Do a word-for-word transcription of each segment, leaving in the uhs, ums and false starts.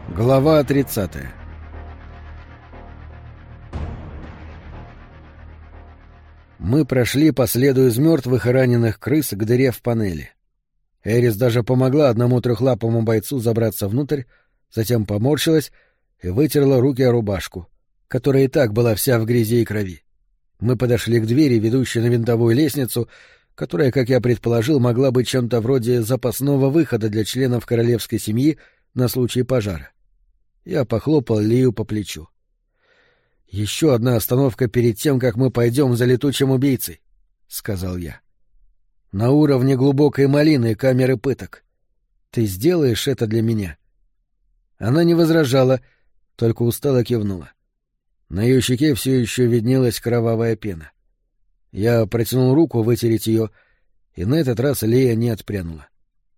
Глава тридцатая. Мы прошли по следу из мертвых и раненых крыс к дыре в панели. Эрис даже помогла одному трехлапому бойцу забраться внутрь, затем поморщилась и вытерла руки о рубашку, которая и так была вся в грязи и крови. Мы подошли к двери, ведущей на винтовую лестницу, которая, как я предположил, могла быть чем-то вроде запасного выхода для членов королевской семьи на случай пожара. Я похлопал Лию по плечу. «Еще одна остановка перед тем, как мы пойдем за летучим убийцей», — сказал я. «На уровне глубокой малины камеры пыток. Ты сделаешь это для меня?» Она не возражала, только устало кивнула. На ее щеке все еще виднелась кровавая пена. Я протянул руку вытереть ее, и на этот раз Лия не отпрянула.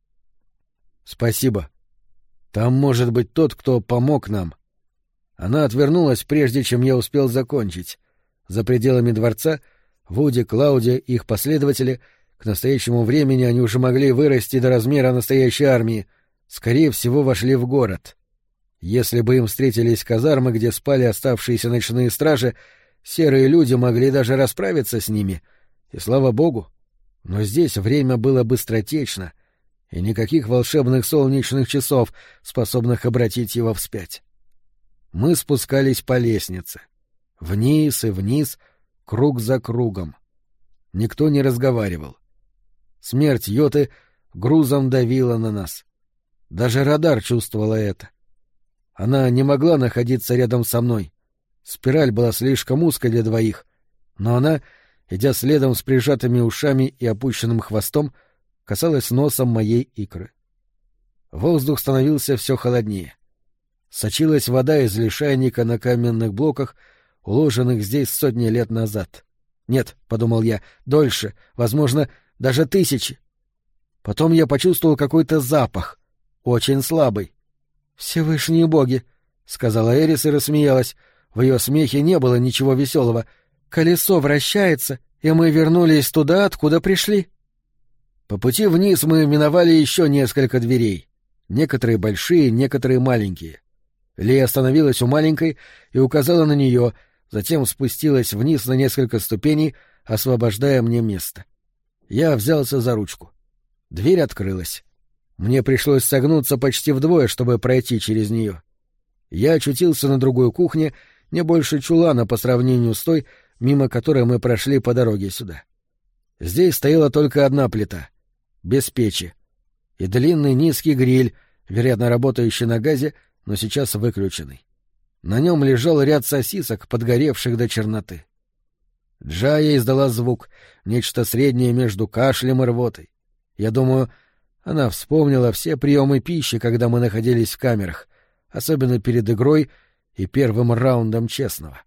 «Спасибо. Там может быть тот, кто помог нам». Она отвернулась, прежде чем я успел закончить. За пределами дворца Вуди, Клаудия и их последователи, к настоящему времени они уже могли вырасти до размера настоящей армии, скорее всего, вошли в город. Если бы им встретились казармы, где спали оставшиеся ночные стражи, серые люди могли даже расправиться с ними, и слава богу. Но здесь время было быстротечно, и никаких волшебных солнечных часов, способных обратить его вспять. Мы спускались по лестнице. Вниз и вниз, круг за кругом. Никто не разговаривал. Смерть Йоты грузом давила на нас. Даже радар чувствовала это. Она не могла находиться рядом со мной. Спираль была слишком узкой для двоих, но она, идя следом с прижатыми ушами и опущенным хвостом, касалась носом моей икры. Воздух становился все холоднее. Сочилась вода из лишайника на каменных блоках, уложенных здесь сотни лет назад. Нет, — подумал я, — дольше, возможно, даже тысячи. Потом я почувствовал какой-то запах, очень слабый. — Всевышние боги, — сказала Эрис и рассмеялась. В ее смехе не было ничего веселого. Колесо вращается, и мы вернулись туда, откуда пришли. По пути вниз мы миновали еще несколько дверей. Некоторые большие, некоторые маленькие. Лия остановилась у маленькой и указала на нее, затем спустилась вниз на несколько ступеней, освобождая мне место. Я взялся за ручку. Дверь открылась. Мне пришлось согнуться почти вдвое, чтобы пройти через нее. Я очутился на другой кухне, не больше чулана по сравнению с той, мимо которой мы прошли по дороге сюда. Здесь стояла только одна плита, без печи, и длинный низкий гриль, вероятно, работающий на газе, но сейчас выключенный. На нем лежал ряд сосисок, подгоревших до черноты. Джая издала звук, нечто среднее между кашлем и рвотой. Я думаю, она вспомнила все приемы пищи, когда мы находились в камерах, особенно перед игрой и первым раундом честного.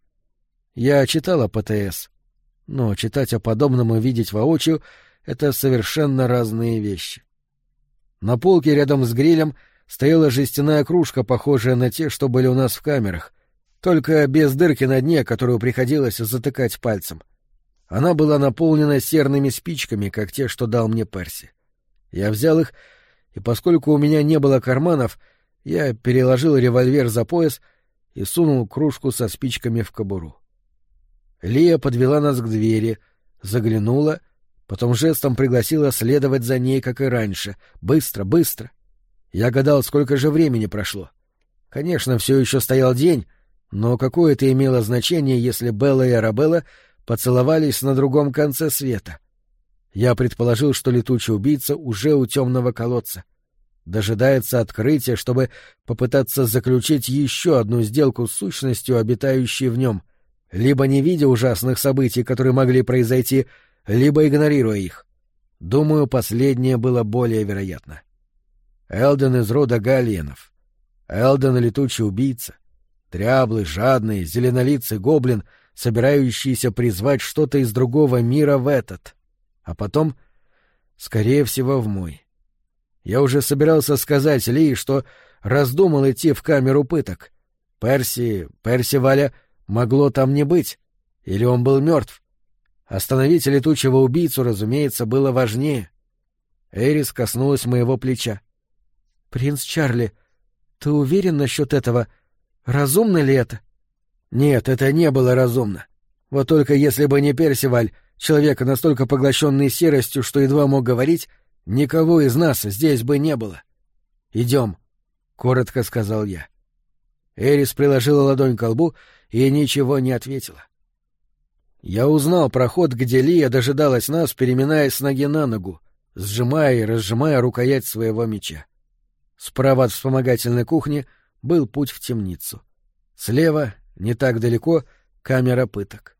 Я читала ПТС, но читать о подобном и видеть воочию — это совершенно разные вещи. На полке рядом с грилем стояла жестяная кружка, похожая на те, что были у нас в камерах, только без дырки на дне, которую приходилось затыкать пальцем. Она была наполнена серными спичками, как те, что дал мне Перси. Я взял их, и поскольку у меня не было карманов, я переложил револьвер за пояс и сунул кружку со спичками в кобуру. Лия подвела нас к двери, заглянула, потом жестом пригласила следовать за ней, как и раньше. Быстро, быстро. Я гадал, сколько же времени прошло. Конечно, все еще стоял день, но какое это имело значение, если Белла и Арабелла поцеловались на другом конце света? Я предположил, что летучий убийца уже у темного колодца. Дожидается открытия, чтобы попытаться заключить еще одну сделку с сущностью, обитающей в нем, либо не видя ужасных событий, которые могли произойти, либо игнорируя их. Думаю, последнее было более вероятно. Элден из рода Галиенов. Элден — летучий убийца. Дряблый, жадный, зеленолицый гоблин, собирающийся призвать что-то из другого мира в этот. А потом, скорее всего, в мой. Я уже собирался сказать Ли, что раздумал идти в камеру пыток. Перси, Персиваля могло там не быть. Или он был мертв. Остановить летучего убийцу, разумеется, было важнее. Эрис коснулась моего плеча. — Принц Чарли, Ты уверен насчет этого? Разумно ли это? Нет, это не было разумно. Вот только если бы не Персиваль, человека настолько поглощенный серостью, что едва мог говорить, никого из нас здесь бы не было. Идем, — коротко сказал я. Эрис приложила ладонь к лбу и ничего не ответила. Я узнал проход, где Лия дожидалась нас, переминаясь с ноги на ногу, сжимая и разжимая рукоять своего меча. Справа от вспомогательной кухни был путь в темницу. Слева, не так далеко, камера пыток.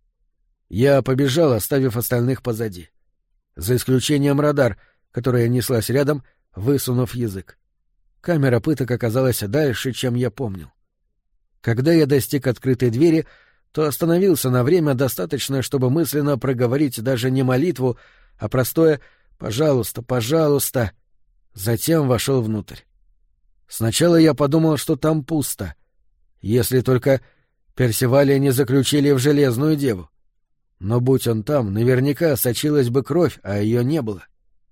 Я побежал, оставив остальных позади. За исключением радар, которая неслась рядом, высунув язык. Камера пыток оказалась дальше, чем я помнил. Когда я достиг открытой двери, то остановился на время, достаточно, чтобы мысленно проговорить даже не молитву, а простое «пожалуйста, пожалуйста». Затем вошел внутрь. Сначала я подумал, что там пусто, если только Персиваля не заключили в Железную Деву. Но будь он там, наверняка сочилась бы кровь, а ее не было.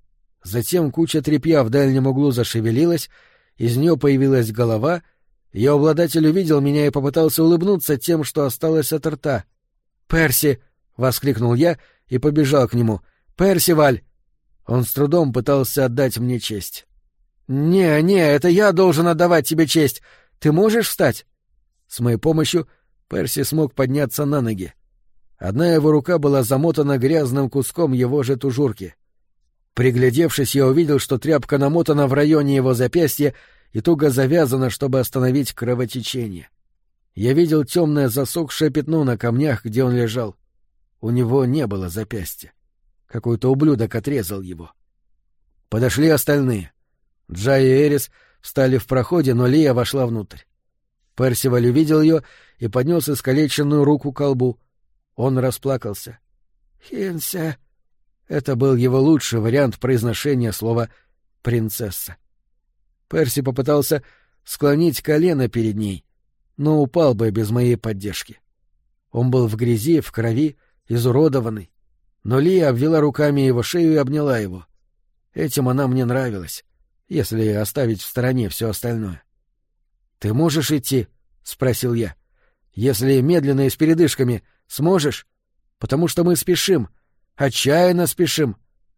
Затем куча тряпья в дальнем углу зашевелилась, из нее появилась голова, ее обладатель увидел меня и попытался улыбнуться тем, что осталось от рта. «Перси!» — воскликнул я и побежал к нему. «Персиваль!» Он с трудом пытался отдать мне честь. «Не, не, это я должен отдавать тебе честь. Ты можешь встать?» С моей помощью Перси смог подняться на ноги. Одна его рука была замотана грязным куском его же тужурки. Приглядевшись, я увидел, что тряпка намотана в районе его запястья и туго завязана, чтобы остановить кровотечение. Я видел темное засохшее пятно на камнях, где он лежал. У него не было запястья. Какой-то ублюдок отрезал его. Подошли остальные. Джай и Эрис встали в проходе, но Лия вошла внутрь. Персиваль увидел ее и поднес искалеченную руку к колбу. Он расплакался. «Хинся!» Это был его лучший вариант произношения слова «принцесса». Перси попытался склонить колено перед ней, но упал бы без моей поддержки. Он был в грязи, в крови, изуродованный. Но Лия обвела руками его шею и обняла его. Этим она мне нравилась, если оставить в стороне все остальное. — Ты можешь идти? — спросил я. — Если медленно и с передышками, сможешь? Потому что мы спешим, отчаянно спешим.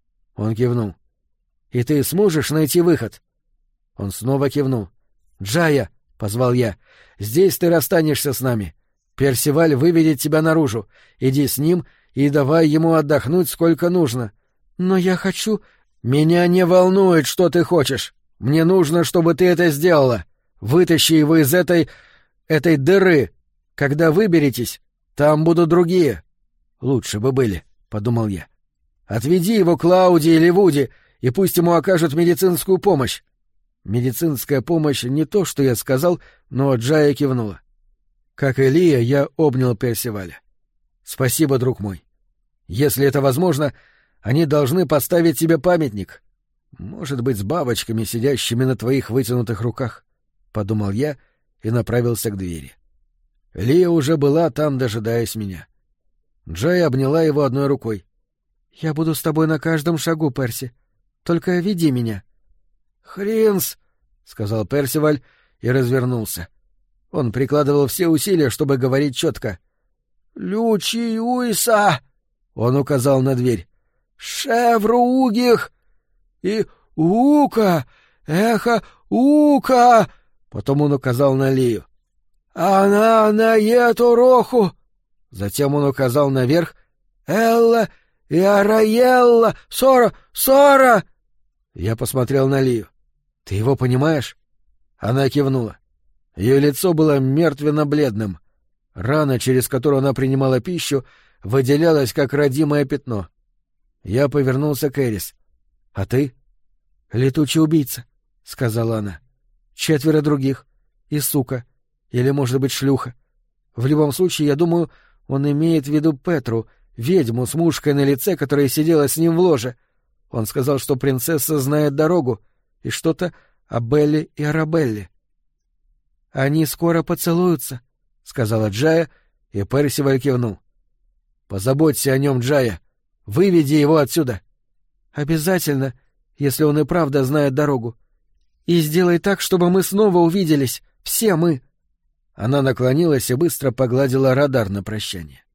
Он кивнул. — И ты сможешь найти выход? Он снова кивнул. — Джая, — позвал я, — здесь ты расстанешься с нами. Персиваль выведет тебя наружу. Иди с ним и давай ему отдохнуть сколько нужно. — Но я хочу... — Меня не волнует, что ты хочешь. Мне нужно, чтобы ты это сделала. Вытащи его из этой... этой дыры. Когда выберетесь, там будут другие. — Лучше бы были, — подумал я. — Отведи его к Клауди или Вуди, и пусть ему окажут медицинскую помощь. Медицинская помощь — не то, что я сказал, но Джая кивнула. Как и Лия, я обнял Персиваля. — Спасибо, друг мой. Если это возможно, они должны поставить тебе памятник. Может быть, с бабочками, сидящими на твоих вытянутых руках, — подумал я и направился к двери. Лия уже была там, дожидаясь меня. Джая обняла его одной рукой. — Я буду с тобой на каждом шагу, Перси. Только веди меня. — Хринс, — сказал Персиваль и развернулся. Он прикладывал все усилия, чтобы говорить четко. — Лючи уйса! — он указал на дверь. — Шевру угих! И ука! Эхо ука! Потом он указал на Лию. — Она на эту роху! Затем он указал наверх. — Элла и Араелла! Сора! Сора! Я посмотрел на Лию. — Ты его понимаешь? Она кивнула. Ее лицо было мертвенно-бледным. Рана, через которую она принимала пищу, выделялась как родимое пятно. Я повернулся к Эрис. — А ты? — Летучий убийца, — сказала она. — Четверо других. И сука. Или, может быть, шлюха. В любом случае, я думаю, он имеет в виду Петру, ведьму с мушкой на лице, которая сидела с ним в ложе. Он сказал, что принцесса знает дорогу, и что-то о Белле и Арабелле. — Они скоро поцелуются, — сказала Джая, и Персиваль кивнул. — Позаботься о нем, Джая. Выведи его отсюда. — Обязательно, если он и правда знает дорогу. И сделай так, чтобы мы снова увиделись. Все мы. Она наклонилась и быстро погладила радар на прощание.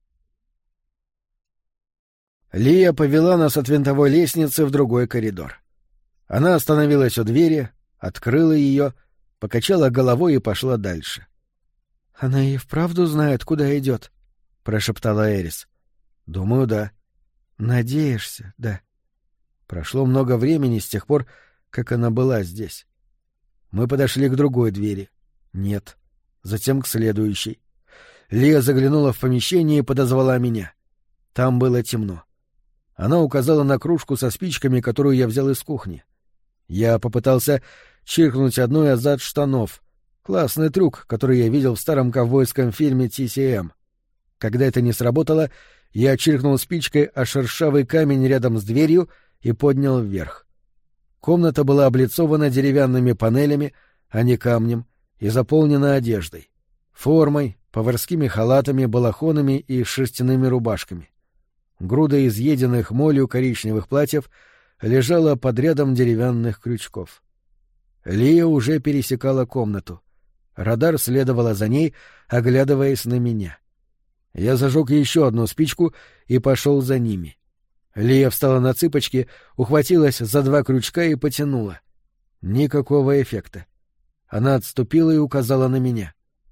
Лия повела нас от винтовой лестницы в другой коридор. Она остановилась у двери, открыла ее, покачала головой и пошла дальше. — Она и вправду знает, куда идет, — прошептала Эрис. — Думаю, да. — Надеешься, да. Прошло много времени с тех пор, как она была здесь. Мы подошли к другой двери. Нет. Затем к следующей. Лия заглянула в помещение и подозвала меня. Там было темно. Она указала на кружку со спичками, которую я взял из кухни. Я попытался чиркнуть одной о зад штанов. Классный трюк, который я видел в старом ковбойском фильме Ти Си Эм. Когда это не сработало, я чиркнул спичкой о шершавый камень рядом с дверью и поднял вверх. Комната была облицована деревянными панелями, а не камнем, и заполнена одеждой. Формой, поварскими халатами, балахонами и шерстяными рубашками. Груда изъеденных молью коричневых платьев лежала под рядом деревянных крючков. Лия уже пересекала комнату. Радар следовала за ней, оглядываясь на меня. Я зажег еще одну спичку и пошел за ними. Лия встала на цыпочки, ухватилась за два крючка и потянула. Никакого эффекта. Она отступила и указала на меня.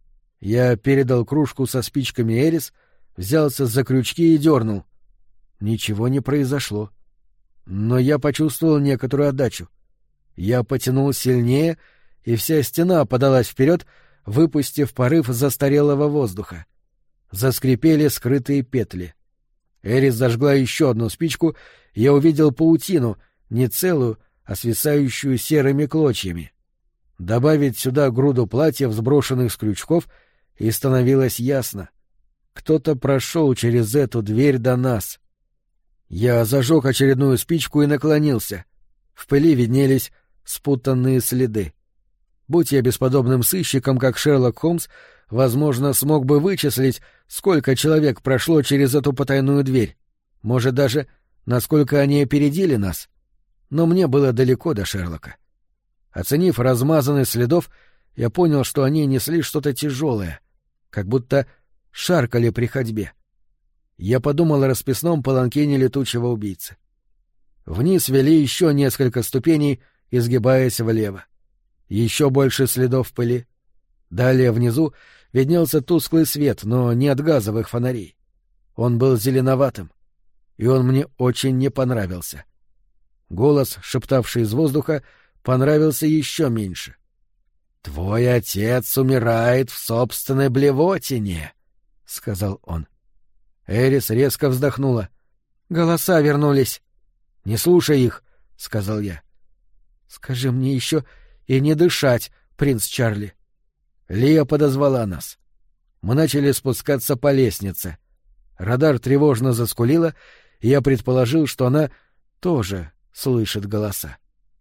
Я передал кружку со спичками Эрис, взялся за крючки и дернул. Ничего не произошло. Но я почувствовал некоторую отдачу. Я потянул сильнее, и вся стена подалась вперед, выпустив порыв застарелого воздуха. Заскрипели скрытые петли. Эрис зажгла еще одну спичку, и я увидел паутину, не целую, а свисающую серыми клочьями. Добавить сюда груду платьев, сброшенных с крючков, и становилось ясно. Кто-то прошел через эту дверь до нас. Я зажег очередную спичку и наклонился. В пыли виднелись спутанные следы. Будь я бесподобным сыщиком, как Шерлок Холмс, возможно, смог бы вычислить, сколько человек прошло через эту потайную дверь. Может, даже, насколько они опередили нас. Но мне было далеко до Шерлока. Оценив размазанность следов, я понял, что они несли что-то тяжелое, как будто шаркали при ходьбе. Я подумал о расписном паланкине летучего убийцы. Вниз вели еще несколько ступеней, изгибаясь влево. Еще больше следов в пыли. Далее внизу виднелся тусклый свет, но не от газовых фонарей. Он был зеленоватым, и он мне очень не понравился. Голос, шептавший из воздуха, понравился еще меньше. «Твой отец умирает в собственной блевотине», — сказал он. Эрис резко вздохнула. «Голоса вернулись». «Не слушай их», — сказал я. «Скажи мне еще и не дышать, принц Чарли». Лия подозвала нас. Мы начали спускаться по лестнице. Радар тревожно заскулила, и я предположил, что она тоже слышит голоса.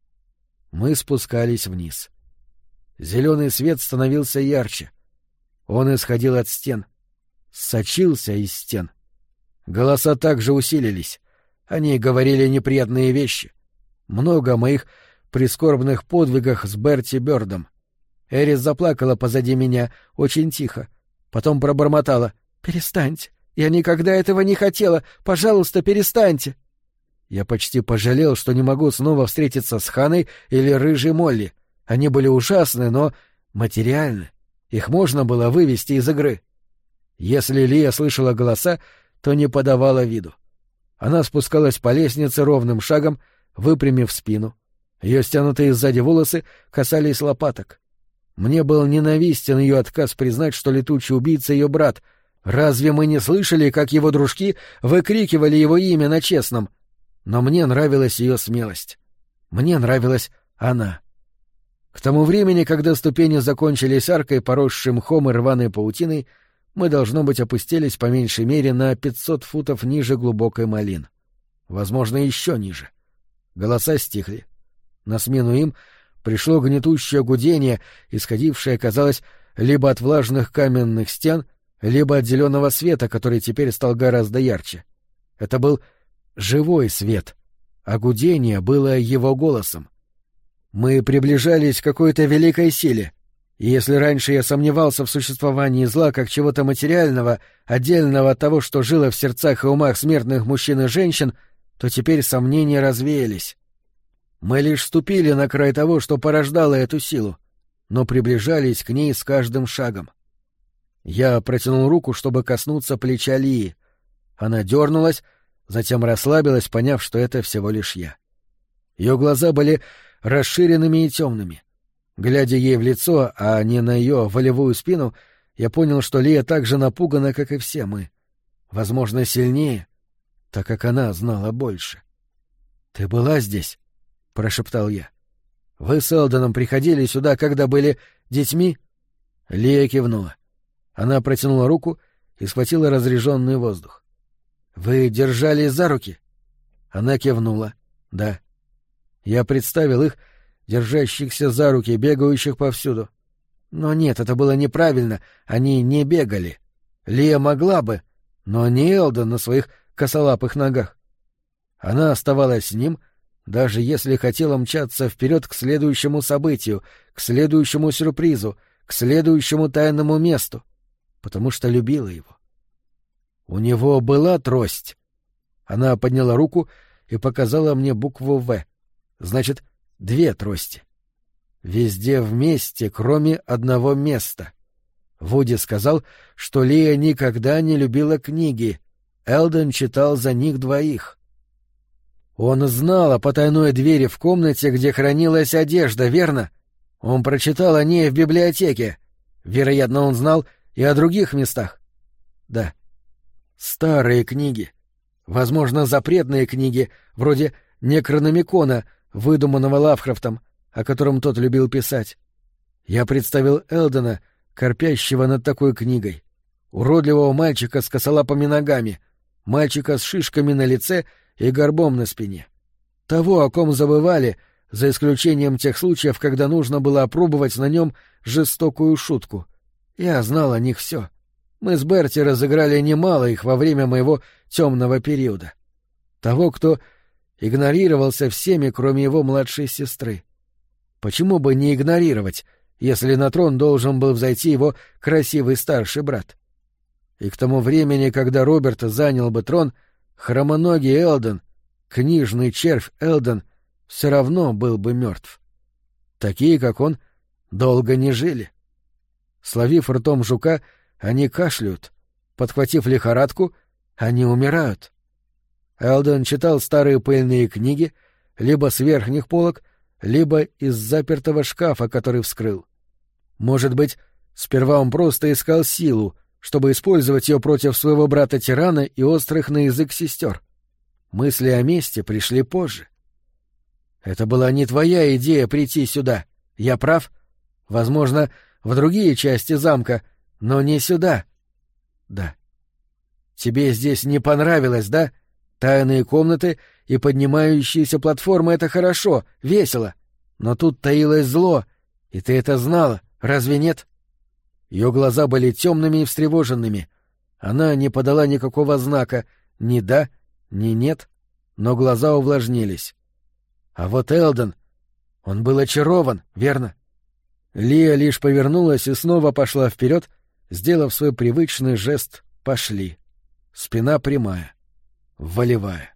Мы спускались вниз. Зеленый свет становился ярче. Он исходил от стен. Сочился из стен. Голоса также усилились. Они говорили неприятные вещи. Много о моих прискорбных подвигах с Берти Бёрдом. Эрис заплакала позади меня, очень тихо. Потом пробормотала: «Перестаньте! Я никогда этого не хотела! Пожалуйста, перестаньте!» Я почти пожалел, что не могу снова встретиться с Ханой или Рыжей Молли. Они были ужасны, но материальны. Их можно было вывести из игры. Если Лия слышала голоса, то не подавала виду. Она спускалась по лестнице ровным шагом, выпрямив спину. Ее стянутые сзади волосы касались лопаток. Мне был ненавистен ее отказ признать, что летучий убийца — ее брат. Разве мы не слышали, как его дружки выкрикивали его имя на честном? Но мне нравилась ее смелость. Мне нравилась она. К тому времени, когда ступени закончились аркой, поросшей мхом и рваной паутиной, мы, должно быть, опустились по меньшей мере на пятьсот футов ниже глубокой малин. Возможно, еще ниже. Голоса стихли. На смену им пришло гнетущее гудение, исходившее, казалось, либо от влажных каменных стен, либо от зеленого света, который теперь стал гораздо ярче. Это был живой свет, а гудение было его голосом. Мы приближались к какой-то великой силе, и если раньше я сомневался в существовании зла как чего-то материального, отдельного от того, что жило в сердцах и умах смертных мужчин и женщин, то теперь сомнения развеялись. Мы лишь ступили на край того, что порождало эту силу, но приближались к ней с каждым шагом. Я протянул руку, чтобы коснуться плеча Лии. Она дернулась, затем расслабилась, поняв, что это всего лишь я. Ее глаза были расширенными и темными. Глядя ей в лицо, а не на ее волевую спину, я понял, что Лия так же напугана, как и все мы. Возможно, сильнее, так как она знала больше. — Ты была здесь? — прошептал я. — Вы с Элдоном приходили сюда, когда были детьми? Лия кивнула. Она протянула руку и схватила разряженный воздух. — Вы держались за руки? Она кивнула. — Да. Я представил их, держащихся за руки, бегающих повсюду. Но нет, это было неправильно, они не бегали. Лия могла бы, но не Элдон на своих косолапых ногах. Она оставалась с ним, даже если хотела мчаться вперед к следующему событию, к следующему сюрпризу, к следующему тайному месту, потому что любила его. У него была трость. Она подняла руку и показала мне букву «В». Значит, две трости. Везде вместе, кроме одного места. Вуди сказал, что Лия никогда не любила книги. Элдон читал за них двоих. Он знал о потайной двери в комнате, где хранилась одежда, верно? Он прочитал о ней в библиотеке. Вероятно, он знал и о других местах. Да. Старые книги. Возможно, запретные книги, вроде Некрономикона, выдуманного Лавкрафтом, о котором тот любил писать. Я представил Элдона, корпящего над такой книгой. Уродливого мальчика с косолапыми ногами, мальчика с шишками на лице и горбом на спине. Того, о ком забывали, за исключением тех случаев, когда нужно было опробовать на нем жестокую шутку. Я знал о них все. Мы с Берти разыграли немало их во время моего темного периода. Того, кто игнорировался всеми, кроме его младшей сестры. Почему бы не игнорировать, если на трон должен был взойти его красивый старший брат? И к тому времени, когда Роберт занял бы трон, хромоногий Элдон, книжный червь Элдон, все равно был бы мертв. Такие, как он, долго не жили. Словив ртом жука, они кашляют. Подхватив лихорадку, они умирают. Элдон читал старые пыльные книги, либо с верхних полок, либо из запертого шкафа, который вскрыл. Может быть, сперва он просто искал силу, чтобы использовать ее против своего брата-тирана и острых на язык сестер. Мысли о мести пришли позже. Это была не твоя идея прийти сюда. Я прав? Возможно, в другие части замка, но не сюда. Да. Тебе здесь не понравилось, да? Тайные комнаты и поднимающиеся платформы — это хорошо, весело. Но тут таилось зло, и ты это знала, разве нет? Ее глаза были темными и встревоженными. Она не подала никакого знака, ни «да», ни «нет», но глаза увлажнились. А вот Элдон, он был очарован, верно? Лия лишь повернулась и снова пошла вперед, сделав свой привычный жест «пошли». Спина прямая, волевая.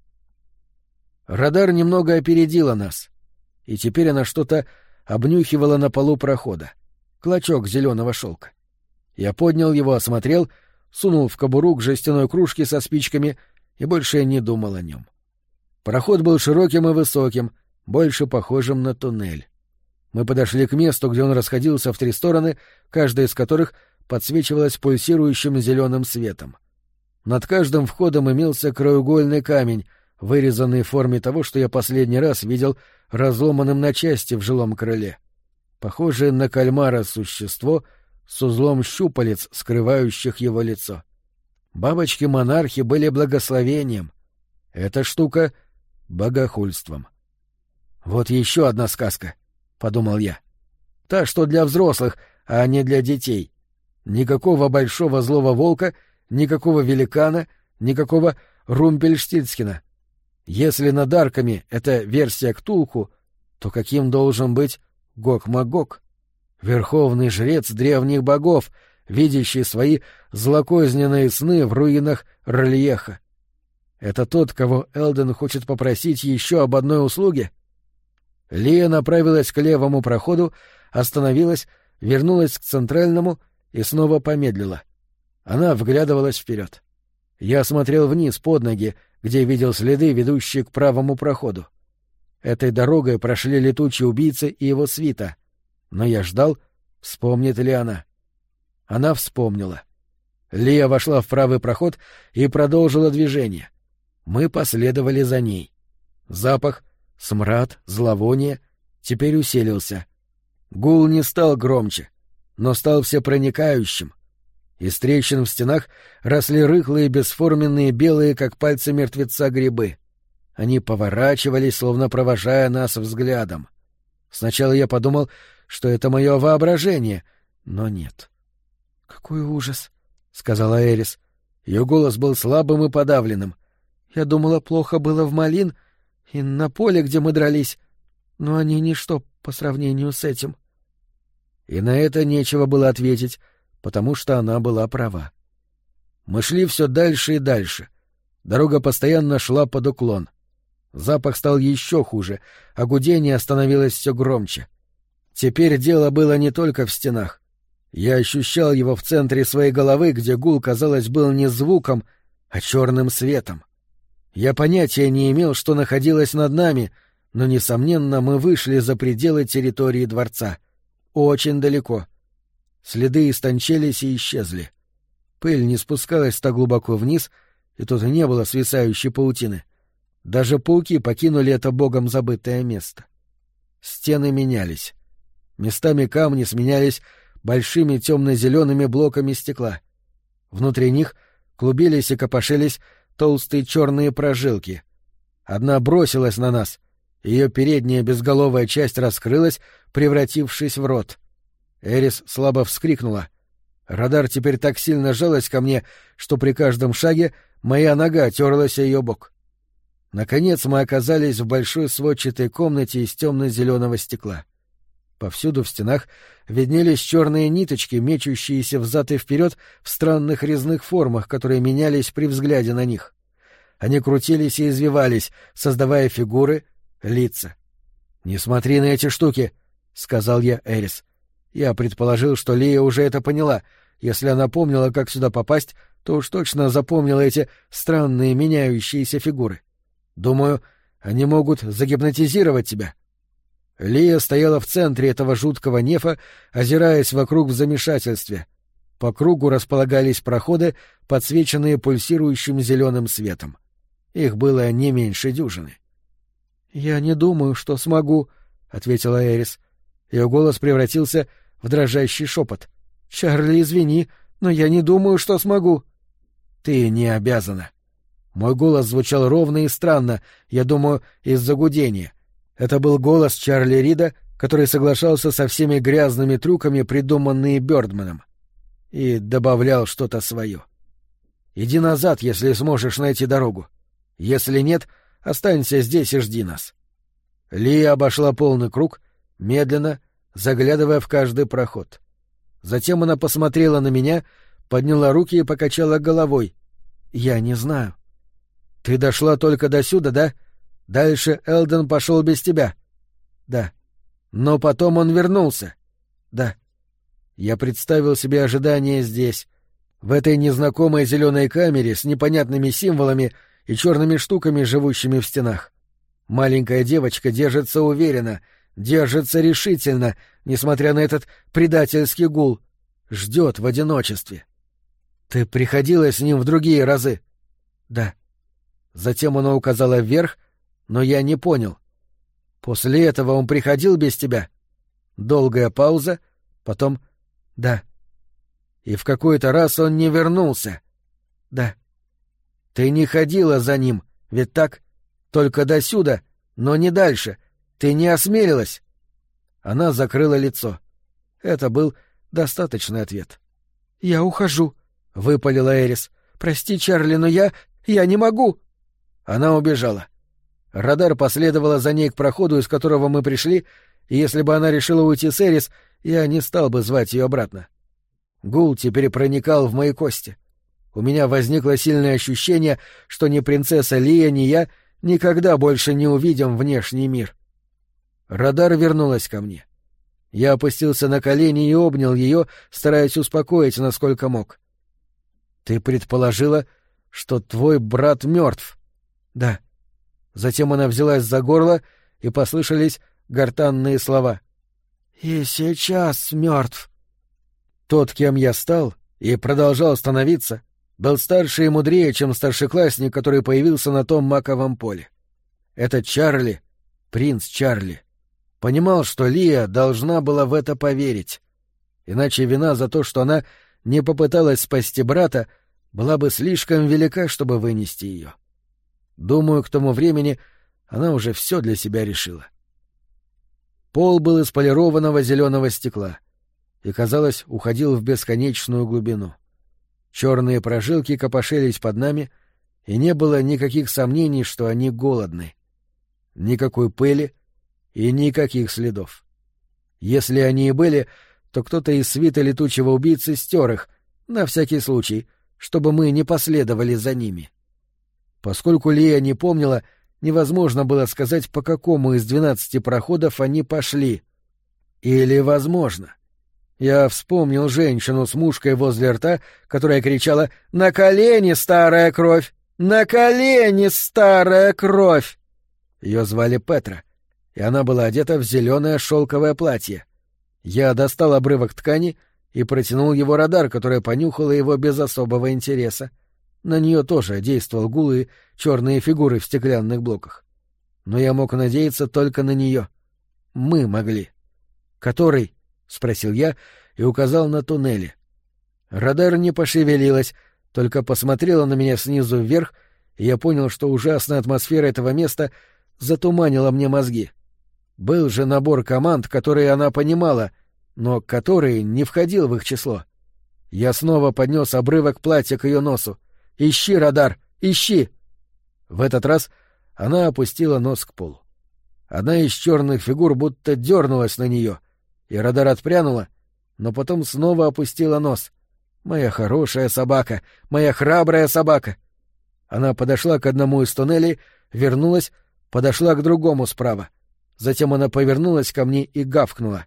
Радар немного опередила нас, и теперь она что-то обнюхивала на полу прохода. Клочок зеленого шелка. Я поднял его, осмотрел, сунул в кобуру к жестяной кружке со спичками и больше не думал о нем. Проход был широким и высоким, больше похожим на туннель. Мы подошли к месту, где он расходился в три стороны, каждая из которых подсвечивалась пульсирующим зеленым светом. Над каждым входом имелся краеугольный камень, вырезанный в форме того, что я последний раз видел разломанным на части в жилом крыле. Похожее на кальмара существо с узлом щупалец, скрывающих его лицо. Бабочки-монархи были благословением. Эта штука — богохульством. «Вот еще одна сказка», — подумал я. «Та, что для взрослых, а не для детей. Никакого большого злого волка, никакого великана, никакого Румпельштильцхена. Если над арками это версия Ктулху, то каким должен быть Гог-Магог? Верховный жрец древних богов, видящий свои злокозненные сны в руинах Рельеха. Это тот, кого Элден хочет попросить еще об одной услуге? Лия направилась к левому проходу, остановилась, вернулась к центральному и снова помедлила. Она вглядывалась вперед. Я смотрел вниз под ноги, где видел следы, ведущие к правому проходу. Этой дорогой прошли летучий убийца и его свита. Но я ждал, вспомнит ли она. Она вспомнила. Лия вошла в правый проход и продолжила движение. Мы последовали за ней. Запах, смрад, зловоние теперь усилился. Гул не стал громче, но стал всепроникающим. Из трещин в стенах росли рыхлые, бесформенные, белые, как пальцы мертвеца, грибы. Они поворачивались, словно провожая нас взглядом. Сначала я подумал, что это мое воображение, но нет. — Какой ужас! — сказала Эрис. Ее голос был слабым и подавленным. — Я думала, плохо было в Малин и на поле, где мы дрались, но они ничто по сравнению с этим. И на это нечего было ответить, потому что она была права. Мы шли все дальше и дальше. Дорога постоянно шла под уклон. Запах стал еще хуже, а гудение становилось все громче. Теперь дело было не только в стенах. Я ощущал его в центре своей головы, где гул, казалось, был не звуком, а черным светом. Я понятия не имел, что находилось над нами, но, несомненно, мы вышли за пределы территории дворца. Очень далеко. Следы истончились и исчезли. Пыль не спускалась так глубоко вниз, и тут не было свисающей паутины. Даже пауки покинули это богом забытое место. Стены менялись. Местами камни сменялись большими темно-зелеными блоками стекла. Внутри них клубились и копошились толстые черные прожилки. Одна бросилась на нас. Ее передняя безголовая часть раскрылась, превратившись в рот. Эрис слабо вскрикнула. Радар теперь так сильно жалась ко мне, что при каждом шаге моя нога терлась о ее бок. Наконец мы оказались в большой сводчатой комнате из темно-зеленого стекла. Повсюду в стенах виднелись черные ниточки, мечущиеся взад и вперед в странных резных формах, которые менялись при взгляде на них. Они крутились и извивались, создавая фигуры, лица. — Не смотри на эти штуки, — сказал я Эрис. Я предположил, что Лия уже это поняла. Если она помнила, как сюда попасть, то уж точно запомнила эти странные меняющиеся фигуры. Думаю, они могут загипнотизировать тебя. Лия стояла в центре этого жуткого нефа, озираясь вокруг в замешательстве. По кругу располагались проходы, подсвеченные пульсирующим зеленым светом. Их было не меньше дюжины. — Я не думаю, что смогу, — ответила Эрис. Ее голос превратился в дрожащий шепот. — Чарли, извини, но я не думаю, что смогу. — Ты не обязана. Мой голос звучал ровно и странно, я думаю, из-за гудения. Это был голос Чарли Рида, который соглашался со всеми грязными трюками, придуманные Бёрдманом. И добавлял что-то свое. «Иди назад, если сможешь найти дорогу. Если нет, останься здесь и жди нас». Лия обошла полный круг, медленно, заглядывая в каждый проход. Затем она посмотрела на меня, подняла руки и покачала головой. «Я не знаю». «Ты дошла только до сюда, да? Дальше Элден пошел без тебя?» «Да». «Но потом он вернулся?» «Да». Я представил себе ожидание здесь, в этой незнакомой зеленой камере с непонятными символами и черными штуками, живущими в стенах. Маленькая девочка держится уверенно, держится решительно, несмотря на этот предательский гул. Ждет в одиночестве. Ты приходила с ним в другие разы? Да. Затем она указала вверх, но я не понял. После этого он приходил без тебя? Долгая пауза, потом да. И в какой-то раз он не вернулся? Да. Ты не ходила за ним, ведь так? Только досюда, но не дальше. Ты не осмелилась. Она закрыла лицо. Это был достаточный ответ. — Я ухожу, — выпалила Эрис. — Прости, Чарли, но я... я не могу. Она убежала. Радар последовала за ней к проходу, из которого мы пришли, и если бы она решила уйти с Эрис, я не стал бы звать ее обратно. Гул теперь проникал в мои кости. У меня возникло сильное ощущение, что ни принцесса Лия, ни я никогда больше не увидим внешний мир. Радар вернулась ко мне. Я опустился на колени и обнял ее, стараясь успокоить, насколько мог. — Ты предположила, что твой брат мертв? — Да. Затем она взялась за горло, и послышались гортанные слова. — И сейчас мертв. Тот, кем я стал и продолжал становиться, был старше и мудрее, чем старшеклассник, который появился на том маковом поле. Этот Чарли, принц Чарли, понимал, что Лия должна была в это поверить. Иначе вина за то, что она не попыталась спасти брата, была бы слишком велика, чтобы вынести ее. Думаю, к тому времени она уже все для себя решила. Пол был из полированного зеленого стекла и, казалось, уходил в бесконечную глубину. Черные прожилки копошились под нами, и не было никаких сомнений, что они голодны. Никакой пыли и никаких следов. Если они и были, то кто-то из свита летучего убийцы стер их, на всякий случай, чтобы мы не последовали за ними. Поскольку Лия не помнила, невозможно было сказать, по какому из двенадцати проходов они пошли. Или возможно. Я вспомнил женщину с мушкой возле рта, которая кричала «На колени, старая кровь! На колени, старая кровь!» Ее звали Петра, и она была одета в зеленое шелковое платье. Я достал обрывок ткани и протянул его Радар, которая понюхала его без особого интереса. На нее тоже действовал гул и черные фигуры в стеклянных блоках. Но я мог надеяться только на нее. Мы могли. «Который?» — спросил я и указал на туннели. Радар не пошевелилась, только посмотрела на меня снизу вверх, и я понял, что ужасная атмосфера этого места затуманила мне мозги. Был же набор команд, которые она понимала, но который не входил в их число. Я снова поднес обрывок платья к ее носу. «Ищи, Радар, ищи!» В этот раз она опустила нос к полу. Одна из черных фигур будто дернулась на нее, и Радар отпрянула, но потом снова опустила нос. «Моя хорошая собака, моя храбрая собака!» Она подошла к одному из туннелей, вернулась, подошла к другому справа. Затем она повернулась ко мне и гавкнула.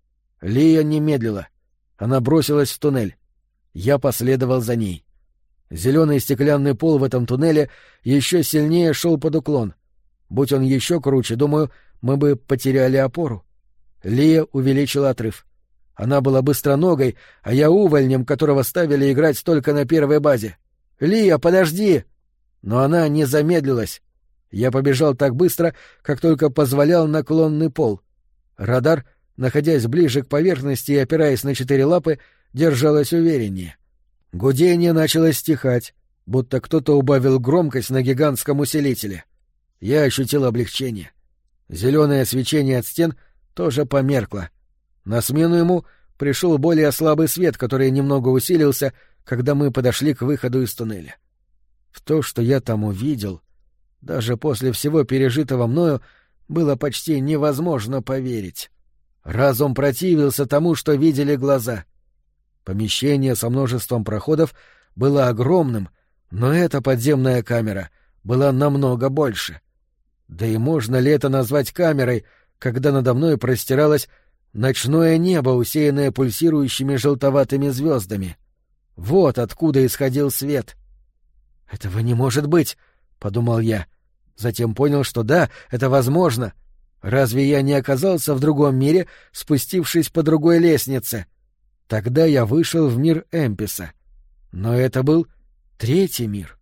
Лия не медлила. Она бросилась в туннель. Я последовал за ней. Зеленый стеклянный пол в этом туннеле еще сильнее шел под уклон. Будь он еще круче, думаю, мы бы потеряли опору. Лия увеличила отрыв. Она была быстроногой, а я увольнем, которого ставили играть только на первой базе. «Лия, подожди!» Но она не замедлилась. Я побежал так быстро, как только позволял наклонный пол. Радар, находясь ближе к поверхности и опираясь на четыре лапы, держалась увереннее. Гудение начало стихать, будто кто-то убавил громкость на гигантском усилителе. Я ощутил облегчение. Зеленое свечение от стен тоже померкло. На смену ему пришел более слабый свет, который немного усилился, когда мы подошли к выходу из туннеля. В то, что я там увидел, даже после всего пережитого мною, было почти невозможно поверить. Разум противился тому, что видели глаза. Помещение со множеством проходов было огромным, но эта подземная камера была намного больше. Да и можно ли это назвать камерой, когда надо мной простиралось ночное небо, усеянное пульсирующими желтоватыми звездами? Вот откуда исходил свет. «Этого не может быть», — подумал я. Затем понял, что да, это возможно. Разве я не оказался в другом мире, спустившись по другой лестнице? Тогда я вышел в мир Эмписа. Но это был третий мир.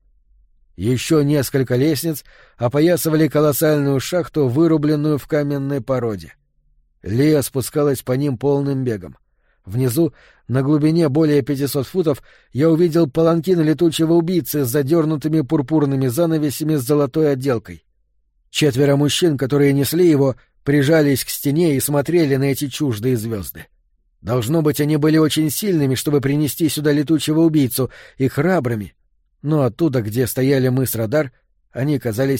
Еще несколько лестниц опоясывали колоссальную шахту, вырубленную в каменной породе. Лия спускалась по ним полным бегом. Внизу, на глубине более пятисот футов, я увидел паланкин летучего убийцы с задернутыми пурпурными занавесями с золотой отделкой. Четверо мужчин, которые несли его, прижались к стене и смотрели на эти чуждые звезды. Должно быть, они были очень сильными, чтобы принести сюда летучего убийцу, и храбрыми. Но оттуда, где стояли мы с Радар, они казались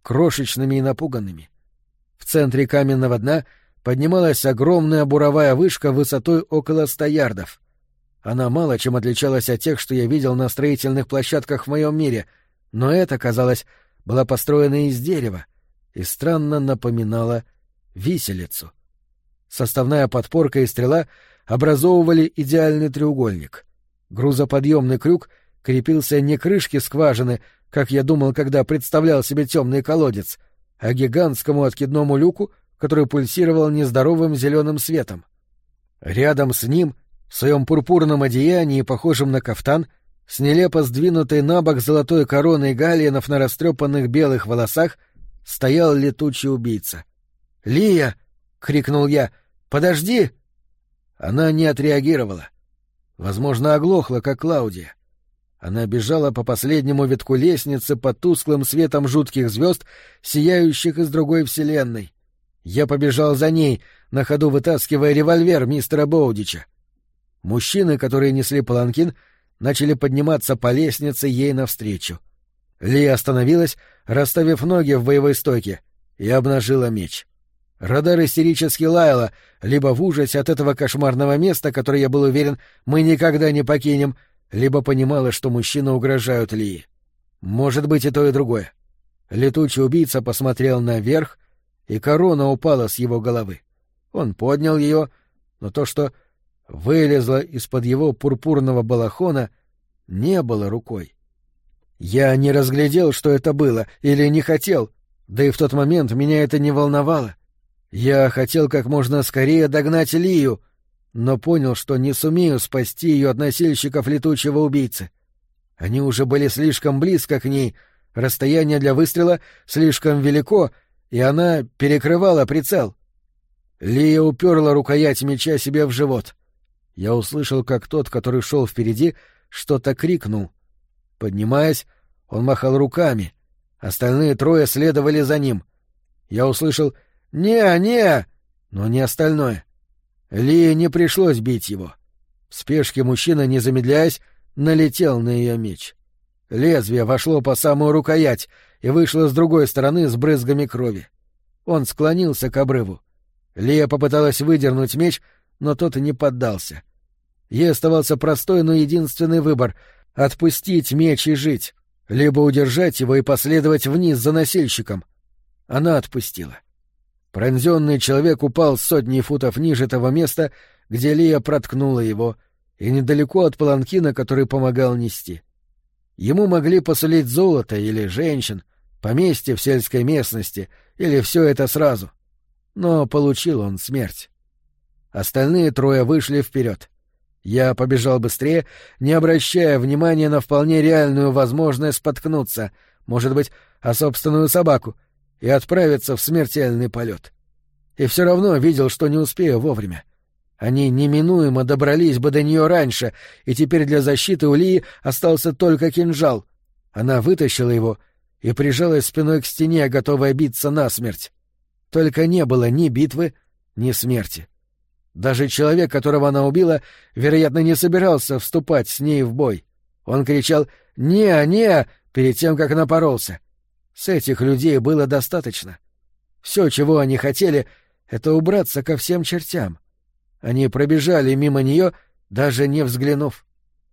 крошечными и напуганными. В центре каменного дна поднималась огромная буровая вышка высотой около ста ярдов. Она мало чем отличалась от тех, что я видел на строительных площадках в моем мире, но эта, казалось, была построена из дерева и странно напоминала виселицу. Составная подпорка и стрела образовывали идеальный треугольник. Грузоподъемный крюк крепился не к крышке скважины, как я думал, когда представлял себе темный колодец, а к гигантскому откидному люку, который пульсировал нездоровым зеленым светом. Рядом с ним, в своем пурпурном одеянии, похожем на кафтан, с нелепо сдвинутой на бок золотой короной галлиенов на растрепанных белых волосах, стоял летучий убийца. «Лия!» — крикнул я. «Подожди!» Она не отреагировала. Возможно, оглохла, как Клаудия. Она бежала по последнему витку лестницы под тусклым светом жутких звезд, сияющих из другой вселенной. Я побежал за ней, на ходу вытаскивая револьвер мистера Боудича. Мужчины, которые несли паланкин, начали подниматься по лестнице ей навстречу. Лия остановилась, расставив ноги в боевой стойке, и обнажила меч. Радар истерически лаяла, либо в ужасе от этого кошмарного места, которое, я был уверен, мы никогда не покинем, либо понимала, что мужчины угрожают Лии. Может быть, и то, и другое. Летучий убийца посмотрел наверх, и корона упала с его головы. Он поднял ее, но то, что вылезло из-под его пурпурного балахона, не было рукой. Я не разглядел, что это было, или не хотел, да и в тот момент меня это не волновало. Я хотел как можно скорее догнать Лию, но понял, что не сумею спасти ее от носильщиков летучего убийцы. Они уже были слишком близко к ней, расстояние для выстрела слишком велико, и она перекрывала прицел. Лия уперла рукоять меча себе в живот. Я услышал, как тот, который шел впереди, что-то крикнул. Поднимаясь, он махал руками. Остальные трое следовали за ним. Я услышал «Не, не!», но не остальное. Лии не пришлось бить его. В спешке мужчина, не замедляясь, налетел на ее меч. Лезвие вошло по самую рукоять и вышло с другой стороны с брызгами крови. Он склонился к обрыву. Лия попыталась выдернуть меч, но тот и не поддался. Ей оставался простой, но единственный выбор — отпустить меч и жить, либо удержать его и последовать вниз за носильщиком. Она отпустила. Пронзенный человек упал сотни футов ниже того места, где Лия проткнула его, и недалеко от паланкина, который помогал нести. Ему могли посулить золото или женщин, поместье в сельской местности, или все это сразу. Но получил он смерть. Остальные трое вышли вперед. Я побежал быстрее, не обращая внимания на вполне реальную возможность споткнуться, может быть, о собственную собаку, и отправиться в смертельный полет. И все равно видел, что не успею вовремя. Они неминуемо добрались бы до нее раньше, и теперь для защиты у Лии остался только кинжал. Она вытащила его и прижалась спиной к стене, готовая биться насмерть. Только не было ни битвы, ни смерти. Даже человек, которого она убила, вероятно, не собирался вступать с ней в бой. Он кричал «Не, не!» перед тем, как напоролся. С этих людей было достаточно. Все, чего они хотели, — это убраться ко всем чертям. Они пробежали мимо нее, даже не взглянув.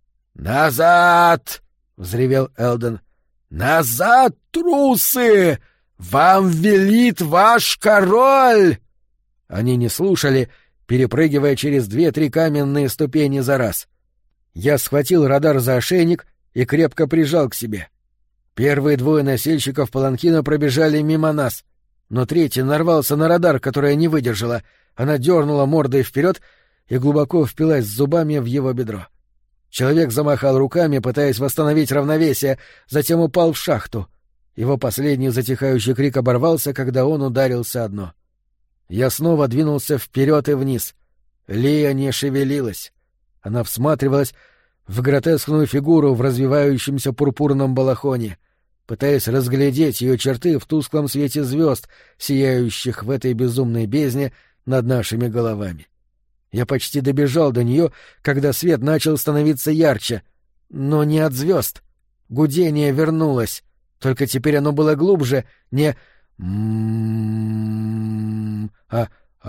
«Назад!» — взревел Элден. «Назад, трусы! Вам велит ваш король!» Они не слушали, перепрыгивая через две-три каменные ступени за раз. Я схватил радар за ошейник и крепко прижал к себе. Первые двое носильщиков паланкина пробежали мимо нас, но третий нарвался на радар, которая не выдержала. Она дернула мордой вперед и глубоко впилась зубами в его бедро. Человек замахал руками, пытаясь восстановить равновесие, затем упал в шахту. Его последний затихающий крик оборвался, когда он ударился о дно. Я снова двинулся вперед и вниз. Лия не шевелилась. Она всматривалась в гротескную фигуру в развивающемся пурпурном балахоне, пытаясь разглядеть ее черты в тусклом свете звезд, сияющих в этой безумной бездне над нашими головами. Я почти добежал до нее, когда свет начал становиться ярче, но не от звезд. Гудение вернулось. Только теперь оно было глубже, не «м-м-м», а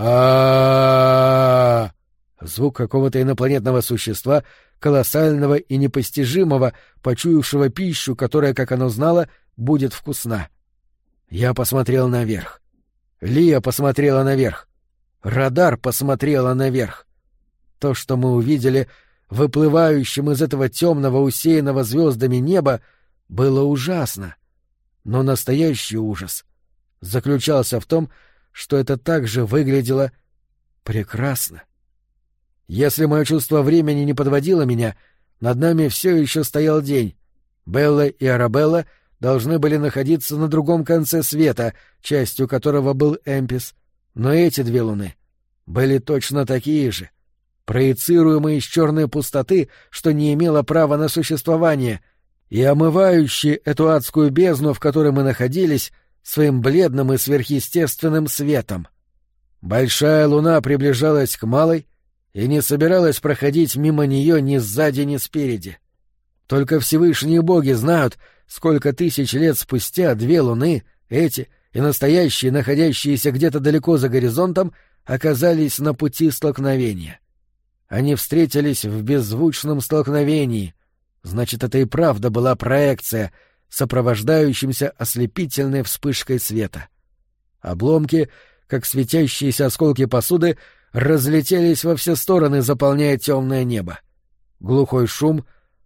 а звук какого-то инопланетного существа, колоссального и непостижимого, почуявшего пищу, которая, как оно знало, будет вкусна. Я посмотрел наверх. Лия посмотрела наверх. Радар посмотрела наверх. То, что мы увидели, выплывающим из этого темного, усеянного звездами неба, было ужасно. Но настоящий ужас заключался в том, что это также выглядело прекрасно. Если мое чувство времени не подводило меня, над нами все еще стоял день. Белла и Арабелла должны были находиться на другом конце света, частью которого был Эмпис, но эти две луны были точно такие же, проецируемые из черной пустоты, что не имело права на существование, и омывающие эту адскую бездну, в которой мы находились, своим бледным и сверхъестественным светом. Большая луна приближалась к малой и не собиралась проходить мимо нее ни сзади, ни спереди. Только Всевышние боги знают, сколько тысяч лет спустя две луны, эти и настоящие, находящиеся где-то далеко за горизонтом, оказались на пути столкновения. Они встретились в беззвучном столкновении. Значит, это и правда была проекция, сопровождающимся ослепительной вспышкой света. Обломки, как светящиеся осколки посуды, разлетелись во все стороны, заполняя темное небо. Глухой шум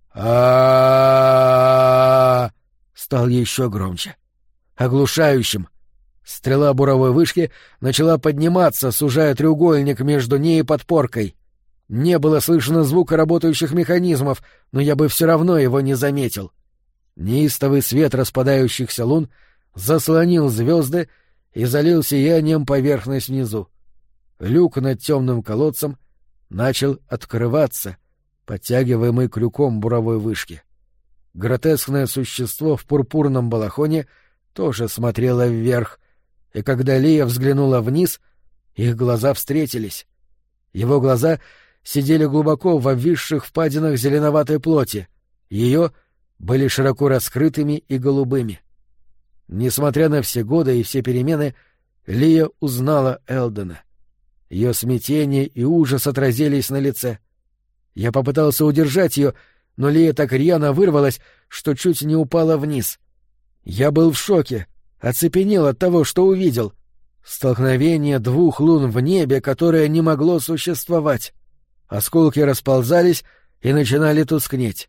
а стал еще громче, оглушающим. Стрела буровой вышки начала подниматься, сужая треугольник между ней и подпоркой. Не было слышно звука работающих механизмов, но я бы все равно его не заметил. Неистовый свет распадающихся лун заслонил звезды и залил сиянием поверхность внизу. Люк над темным колодцем начал открываться, подтягиваемый крюком буровой вышки. Гротескное существо в пурпурном балахоне тоже смотрело вверх, и когда Лия взглянула вниз, их глаза встретились. Его глаза сидели глубоко в обвисших впадинах зеленоватой плоти, ее были широко раскрытыми и голубыми. Несмотря на все годы и все перемены, Лия узнала Элдена. Ее смятение и ужас отразились на лице. Я попытался удержать ее, но Лия так рьяно вырвалась, что чуть не упала вниз. Я был в шоке, оцепенел от того, что увидел. Столкновение двух лун в небе, которое не могло существовать. Осколки расползались и начинали тускнеть.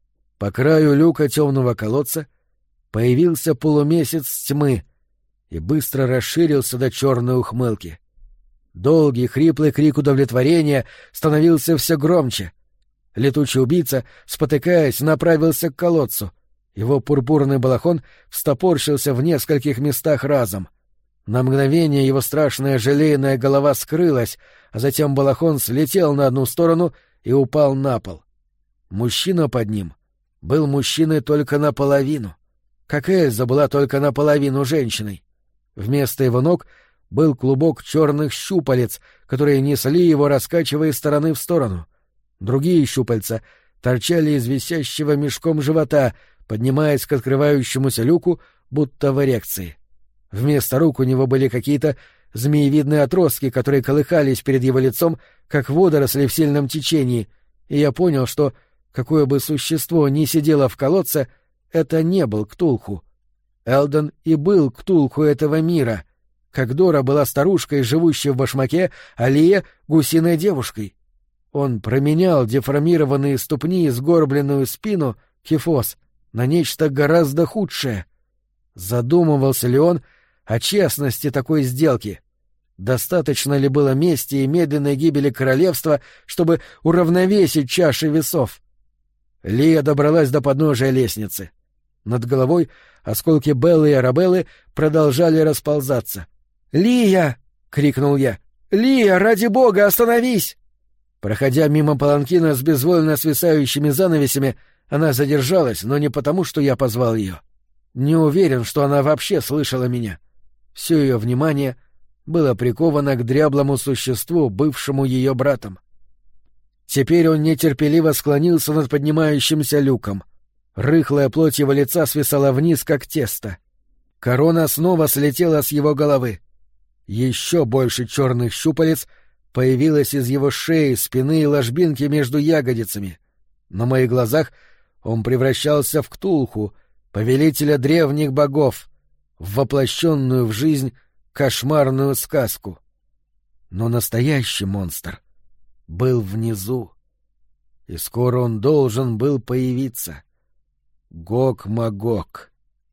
По краю люка темного колодца появился полумесяц тьмы и быстро расширился до черной ухмылки. Долгий хриплый крик удовлетворения становился все громче. Летучий убийца, спотыкаясь, направился к колодцу. Его пурпурный балахон встопорщился в нескольких местах разом. На мгновение его страшная желейная голова скрылась, а затем балахон слетел на одну сторону и упал на пол. Мужчина под ним был мужчиной только наполовину, как Эльза была только наполовину женщиной. Вместо его ног был клубок черных щупалец, которые несли его, раскачивая из стороны в сторону. Другие щупальца торчали из висящего мешком живота, поднимаясь к открывающемуся люку, будто в эрекции. Вместо рук у него были какие-то змеевидные отростки, которые колыхались перед его лицом, как водоросли в сильном течении, и я понял, что, какое бы существо ни сидело в колодце, это не был Ктулху. Элден и был Ктулху этого мира, как Дора была старушкой, живущей в башмаке, а Лия — гусиной девушкой. Он променял деформированные ступни и сгорбленную спину, кифос, на нечто гораздо худшее. Задумывался ли он о честности такой сделки? Достаточно ли было мести и медленной гибели королевства, чтобы уравновесить чаши весов? Лия добралась до подножия лестницы. Над головой осколки Беллы и Арабеллы продолжали расползаться. «Лия!» — крикнул я. «Лия, ради бога, остановись!» Проходя мимо паланкина с безвольно свисающими занавесями, она задержалась, но не потому, что я позвал ее. Не уверен, что она вообще слышала меня. Все ее внимание было приковано к дряблому существу, бывшему ее братом. Теперь он нетерпеливо склонился над поднимающимся люком. Рыхлая плоть его лица свисала вниз, как тесто. Корона снова слетела с его головы. Еще больше черных щупалец появилось из его шеи, спины и ложбинки между ягодицами. На моих глазах он превращался в Ктулху, повелителя древних богов, в воплощенную в жизнь кошмарную сказку. Но настоящий монстр был внизу, и скоро он должен был появиться. Гог-Магог.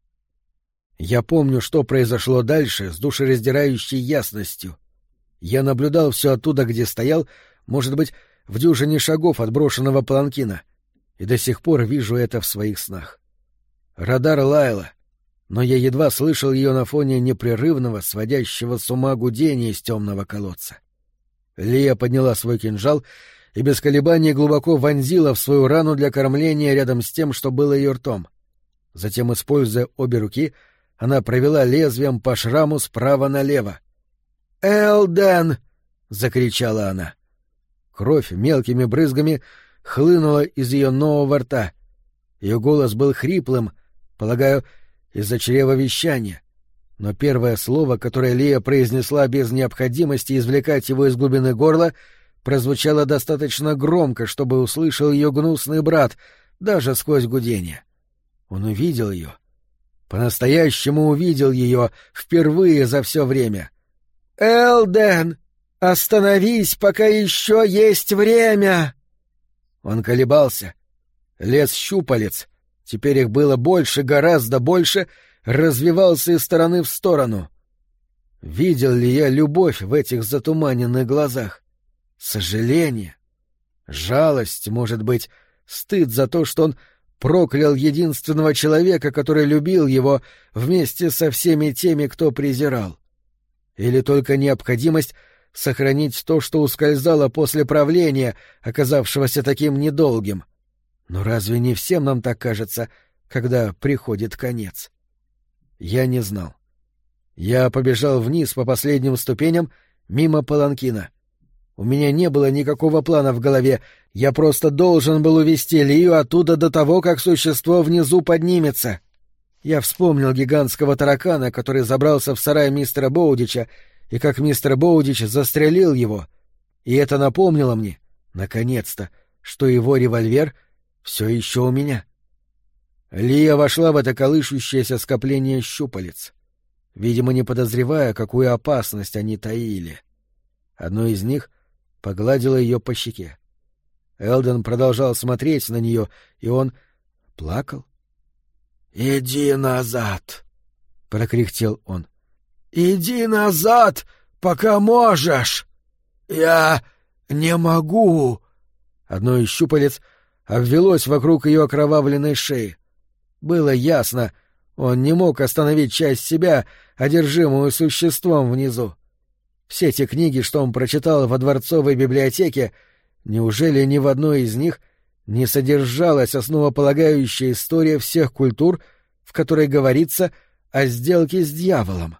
Я помню, что произошло дальше с душераздирающей ясностью. Я наблюдал все оттуда, где стоял, может быть, в дюжине шагов от брошенного паланкина, и до сих пор вижу это в своих снах. Радар лаяла, но я едва слышал ее на фоне непрерывного, сводящего с ума гудения из темного колодца. Лия подняла свой кинжал и без колебаний глубоко вонзила в свою рану для кормления рядом с тем, что было ее ртом. Затем, используя обе руки, она провела лезвием по шраму справа налево. «Элден!» — закричала она. Кровь мелкими брызгами хлынула из ее нового рта. Ее голос был хриплым, полагаю, из-за чревовещания. Но первое слово, которое Лия произнесла без необходимости извлекать его из глубины горла, прозвучало достаточно громко, чтобы услышал ее гнусный брат, даже сквозь гудение. Он увидел ее. По-настоящему увидел ее впервые за все время. «Элден, остановись, пока еще есть время!» Он колебался. Лес щупалец, теперь их было больше, гораздо больше, развивался из стороны в сторону. Видел ли я любовь в этих затуманенных глазах? Сожаление? Жалость, может быть, стыд за то, что он проклял единственного человека, который любил его, вместе со всеми теми, кто презирал? Или только необходимость сохранить то, что ускользало после правления, оказавшегося таким недолгим? Но разве не всем нам так кажется, когда приходит конец? Я не знал. Я побежал вниз по последним ступеням, мимо паланкина. У меня не было никакого плана в голове, я просто должен был увести Лию оттуда до того, как существо внизу поднимется. Я вспомнил гигантского таракана, который забрался в сарай мистера Боудича, и как мистер Боудич застрелил его. И это напомнило мне, наконец-то, что его револьвер все еще у меня. Лия вошла в это колышущееся скопление щупалец, видимо, не подозревая, какую опасность они таили. Одно из них погладило ее по щеке. Элден продолжал смотреть на нее, и он плакал. «Иди назад!» — прокряхтел он. «Иди назад, пока можешь!» «Я не могу!» Одно из щупалец обвелось вокруг ее окровавленной шеи. Было ясно, он не мог остановить часть себя, одержимую существом внизу. Все те книги, что он прочитал во дворцовой библиотеке, неужели ни в одной из них не содержалась основополагающая история всех культур, в которой говорится о сделке с дьяволом?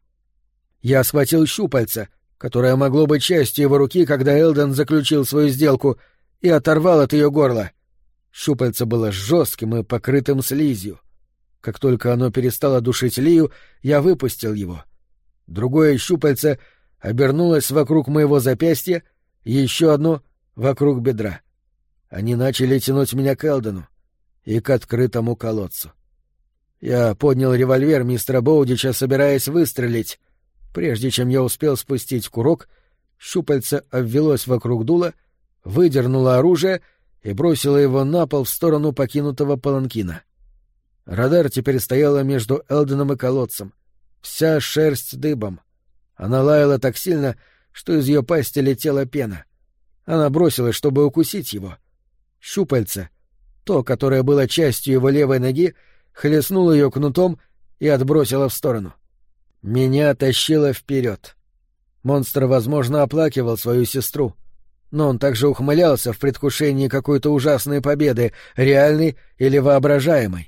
Я схватил щупальце, которое могло быть частью его руки, когда Элден заключил свою сделку, и оторвал от ее горла. Щупальце было жестким и покрытым слизью. Как только оно перестало душить Лию, я выпустил его. Другое щупальце обернулось вокруг моего запястья, еще одно — вокруг бедра. Они начали тянуть меня к Элдену и к открытому колодцу. Я поднял револьвер мистера Боудича, собираясь выстрелить. Прежде чем я успел спустить курок, щупальце обвелось вокруг дула, выдернуло оружие и бросило его на пол в сторону покинутого паланкина. Радар теперь стояла между Элденом и колодцем, вся шерсть дыбом. Она лаяла так сильно, что из ее пасти летела пена. Она бросилась, чтобы укусить его. Щупальце, то, которое было частью его левой ноги, хлестнуло ее кнутом и отбросило в сторону. Меня тащило вперед. Монстр, возможно, оплакивал свою сестру, но он также ухмылялся в предвкушении какой-то ужасной победы, реальной или воображаемой.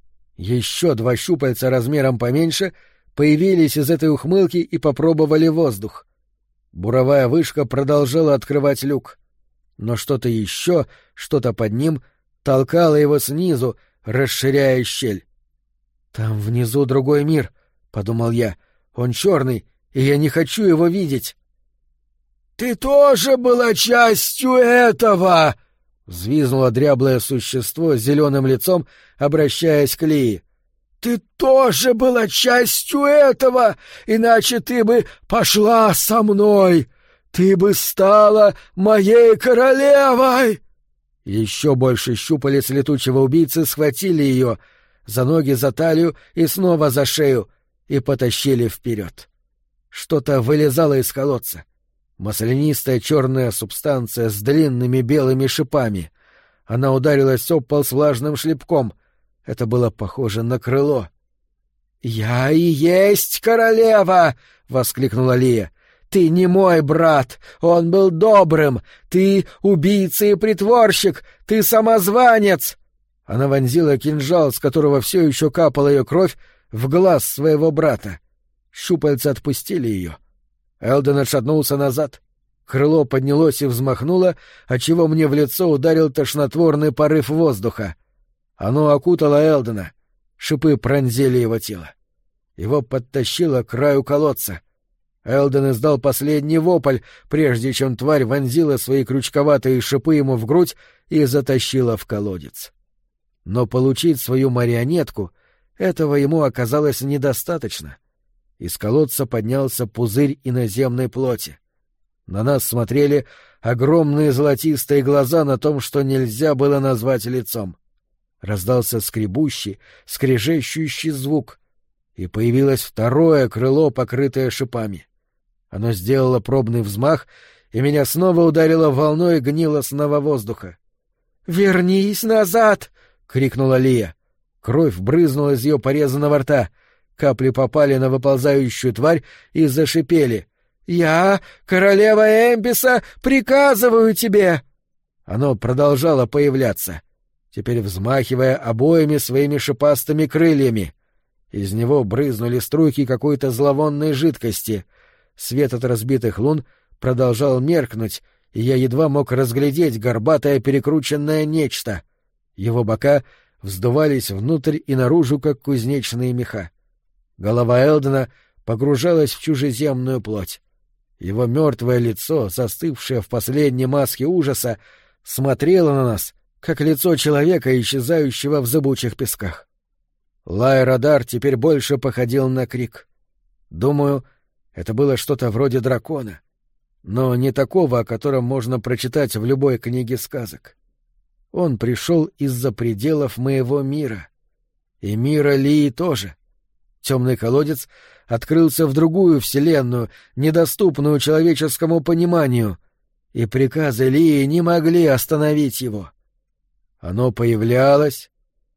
Еще два щупальца размером поменьше появились из этой ухмылки и попробовали воздух. Буровая вышка продолжала открывать люк. Но что-то еще, что-то под ним, толкало его снизу, расширяя щель. «Там внизу другой мир», — подумал я. «Он черный, и я не хочу его видеть». «Ты тоже была частью этого!» — взвизгнуло дряблое существо с зеленым лицом, обращаясь к Лии. «Ты тоже была частью этого, иначе ты бы пошла со мной! Ты бы стала моей королевой!» Еще больше щупалец летучего убийцы схватили ее за ноги, за талию и снова за шею и потащили вперед. Что-то вылезало из колодца. Маслянистая черная субстанция с длинными белыми шипами. Она ударилась об пол с влажным шлепком. Это было похоже на крыло. «Я и есть королева!» — воскликнула Лия. «Ты не мой брат! Он был добрым! Ты убийца и притворщик! Ты самозванец!» Она вонзила кинжал, с которого все еще капала ее кровь, в глаз своего брата. Щупальца отпустили ее. Элден отшатнулся назад. Крыло поднялось и взмахнуло, отчего мне в лицо ударил тошнотворный порыв воздуха. Оно окутало Элдена. Шипы пронзили его тело. Его подтащило к краю колодца. Элден издал последний вопль, прежде чем тварь вонзила свои крючковатые шипы ему в грудь и затащила в колодец. Но получить свою марионетку — этого ему оказалось недостаточно. Из колодца поднялся пузырь иноземной плоти. На нас смотрели огромные золотистые глаза на том, что нельзя было назвать лицом. Раздался скребущий, скрежещущий звук, и появилось второе крыло, покрытое шипами. Оно сделало пробный взмах, и меня снова ударило волной гнилостного воздуха. «Вернись назад!» — крикнула Лия. Кровь брызнула из ее порезанного рта. Капли попали на выползающую тварь и зашипели. «Я, королева Эмписа, приказываю тебе!» Оно продолжало появляться, теперь взмахивая обоими своими шипастыми крыльями. Из него брызнули струйки какой-то зловонной жидкости. Свет от разбитых лун продолжал меркнуть, и я едва мог разглядеть горбатое перекрученное нечто. Его бока вздувались внутрь и наружу, как кузнечные меха. Голова Элдена погружалась в чужеземную плоть. Его мертвое лицо, застывшее в последней маске ужаса, смотрело на нас, как лицо человека, исчезающего в зыбучих песках. Лай Радар теперь больше походил на крик. Думаю, это было что-то вроде дракона, но не такого, о котором можно прочитать в любой книге сказок. Он пришел из-за пределов моего мира. И мира Лии тоже. Темный колодец открылся в другую вселенную, недоступную человеческому пониманию, и приказы Лии не могли остановить его. Оно появлялось,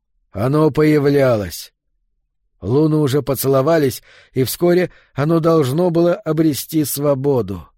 оно появлялось. Луны уже поцеловались, и вскоре оно должно было обрести свободу.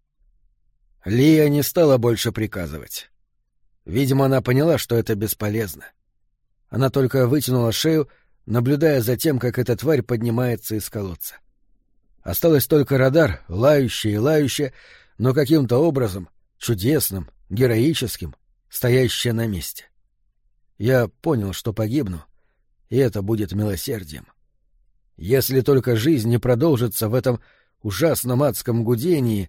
Лия не стала больше приказывать. Видимо, она поняла, что это бесполезно. Она только вытянула шею, наблюдая за тем, как эта тварь поднимается из колодца. Осталось только Радар, лающий и лающий, но каким-то образом, чудесным, героическим, стоящая на месте. Я понял, что погибну, и это будет милосердием. Если только жизнь не продолжится в этом ужасном адском гудении,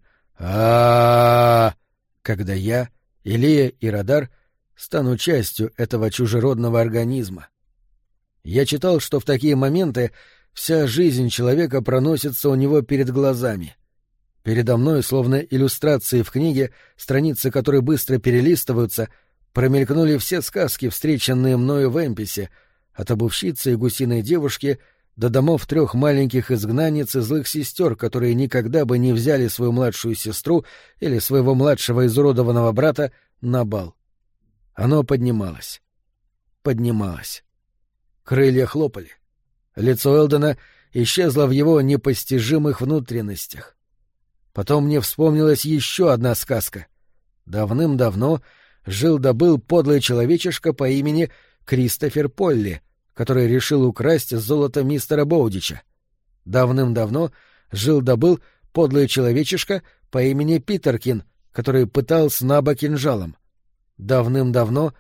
а, когда я, Илия и Радар стану частью этого чужеродного организма. Я читал, что в такие моменты вся жизнь человека проносится у него перед глазами. Передо мной, словно иллюстрации в книге, страницы которой быстро перелистываются, промелькнули все сказки, встреченные мною в Эмписе, от обувщицы и гусиной девушки до домов трех маленьких изгнанниц и злых сестер, которые никогда бы не взяли свою младшую сестру или своего младшего изуродованного брата на бал. Оно поднималось. Поднималось. Крылья хлопали. Лицо Элдена исчезло в его непостижимых внутренностях. Потом мне вспомнилась еще одна сказка. Давным-давно жил-да-был подлый человечишка по имени Кристофер Полли, который решил украсть золото мистера Боудича. Давным-давно жил-да-был подлый человечишка по имени Питеркин, который пытал снаба кинжалом. Давным-давно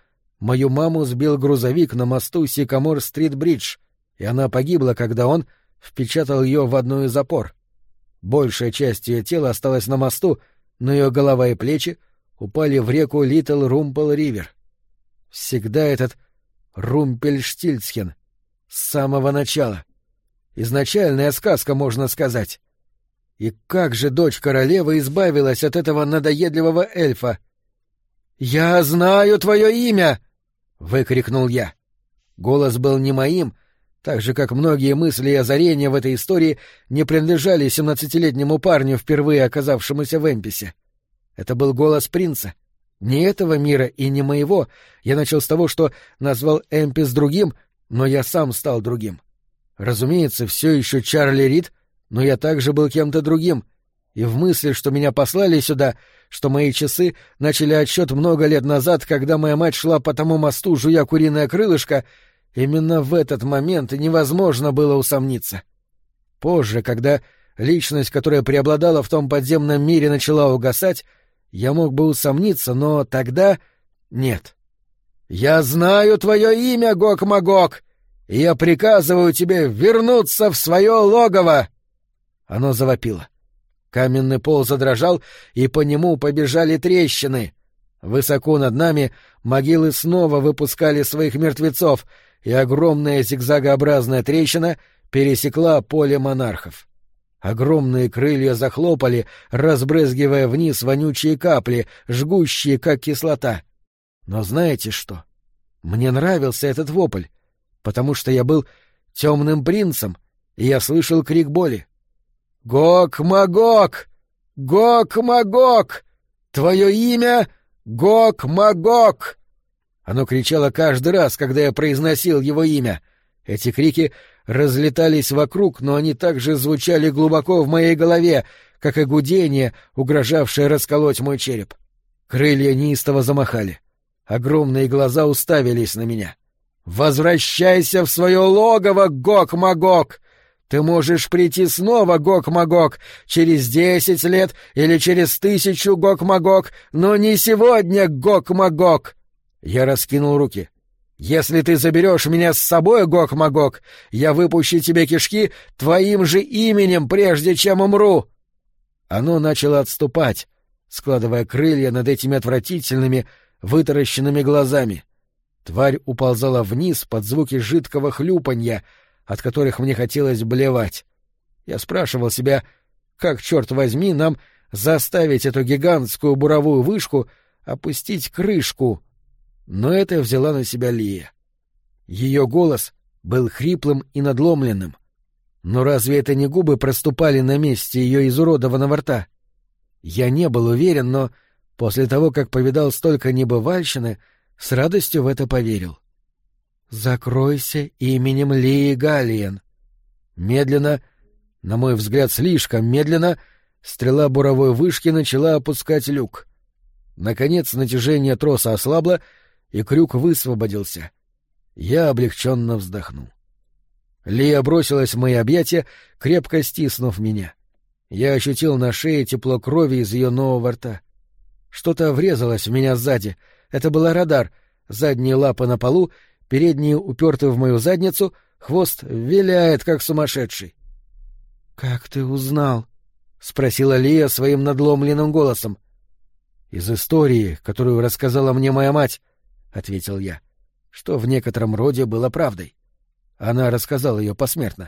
Мою маму сбил грузовик на мосту Сикамор-стрит-бридж, и она погибла, когда он впечатал ее в одну из опор. Большая часть ее тела осталась на мосту, но ее голова и плечи упали в реку Литл-Румпел-Ривер. Всегда этот Румпельштильцхен. С самого начала. Изначальная сказка, можно сказать. И как же дочь королевы избавилась от этого надоедливого эльфа? «Я знаю твое имя!» — выкрикнул я. Голос был не моим, так же, как многие мысли и озарения в этой истории не принадлежали семнадцатилетнему парню, впервые оказавшемуся в Эмписе. Это был голос принца. Не этого мира и не моего. Я начал с того, что назвал Эмпис другим, но я сам стал другим. Разумеется, все еще Чарли Рид, но я также был кем-то другим. И в мысли, что меня послали сюда, что мои часы начали отсчет много лет назад, когда моя мать шла по тому мосту, жуя куриное крылышко, именно в этот момент невозможно было усомниться. Позже, когда личность, которая преобладала в том подземном мире, начала угасать, я мог бы усомниться, но тогда нет. «Я знаю твое имя, Гог-Магог, и я приказываю тебе вернуться в свое логово!» Оно завопило. Каменный пол задрожал, и по нему побежали трещины. Высоко над нами могилы снова выпускали своих мертвецов, и огромная зигзагообразная трещина пересекла поле монархов. Огромные крылья захлопали, разбрызгивая вниз вонючие капли, жгущие, как кислота. Но знаете что? Мне нравился этот вопль, потому что я был темным принцем, и я слышал крик боли. «Гог-Магог! Гог-Магог! Твое имя — Гог-Магог!» Оно кричало каждый раз, когда я произносил его имя. Эти крики разлетались вокруг, но они также звучали глубоко в моей голове, как и гудение, угрожавшее расколоть мой череп. Крылья неистово замахали. Огромные глаза уставились на меня. «Возвращайся в свое логово, Гог-Магог! Ты можешь прийти снова, Гог-Магог, через десять лет или через тысячу, Гог-Магог, но не сегодня, Гог-Магог!» Я раскинул руки. «Если ты заберешь меня с собой, Гог-Магог, я выпущу тебе кишки твоим же именем, прежде чем умру!» Оно начало отступать, складывая крылья над этими отвратительными, вытаращенными глазами. Тварь уползала вниз под звуки жидкого хлюпанья, от которых мне хотелось блевать. Я спрашивал себя, как, черт возьми, нам заставить эту гигантскую буровую вышку опустить крышку. Но это взяла на себя Лия. Ее голос был хриплым и надломленным. Но разве это не губы проступали на месте ее изуродованного рта? Я не был уверен, но после того, как повидал столько небывальщины, с радостью в это поверил. «Закройся именем Лии Галлиен». Медленно, на мой взгляд, слишком медленно, стрела буровой вышки начала опускать люк. Наконец натяжение троса ослабло, и крюк высвободился. Я облегченно вздохнул. Лия бросилась в мои объятия, крепко стиснув меня. Я ощутил на шее тепло крови из ее нового рта. Что-то врезалось в меня сзади. Это был радар. Задние лапы на полу, передние уперты в мою задницу, хвост виляет, как сумасшедший. — Как ты узнал? — спросила Лия своим надломленным голосом. — Из истории, которую рассказала мне моя мать, — ответил я, что в некотором роде было правдой. Она рассказала ее посмертно.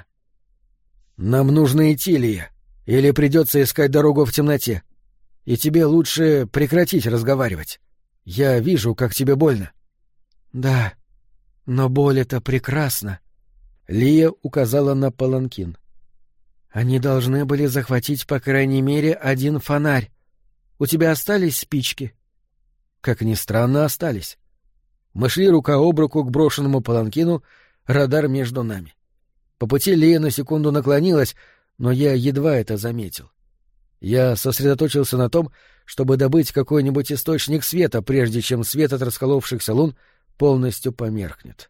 — Нам нужно идти, Лия, или придется искать дорогу в темноте. И тебе лучше прекратить разговаривать. Я вижу, как тебе больно. — Да, но боль — это прекрасно. Лия указала на паланкин. Они должны были захватить, по крайней мере, один фонарь. У тебя остались спички? Как ни странно, остались. Мы шли рука об руку к брошенному паланкину, радар между нами. По пути Лия на секунду наклонилась, но я едва это заметил. Я сосредоточился на том, чтобы добыть какой-нибудь источник света, прежде чем свет от расколовшихся лун полностью померкнет.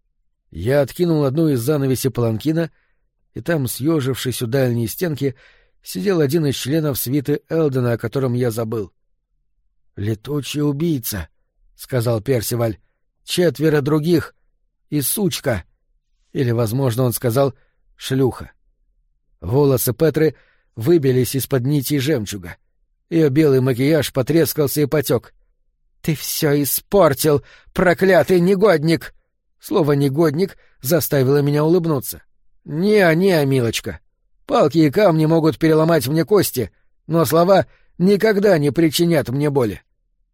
Я откинул одну из занавесей паланкина, и там, съежившись у дальней стенки, сидел один из членов свиты Элдена, о котором я забыл. — Летучий убийца, — сказал Персиваль. — четверо других и сучка. Или, возможно, он сказал «шлюха». Волосы Петры выбились из-под нитей жемчуга. Ее белый макияж потрескался и потек. «Ты все испортил, проклятый негодник!» Слово «негодник» заставило меня улыбнуться. «Не, не, милочка. Палки и камни могут переломать мне кости, но слова никогда не причинят мне боли».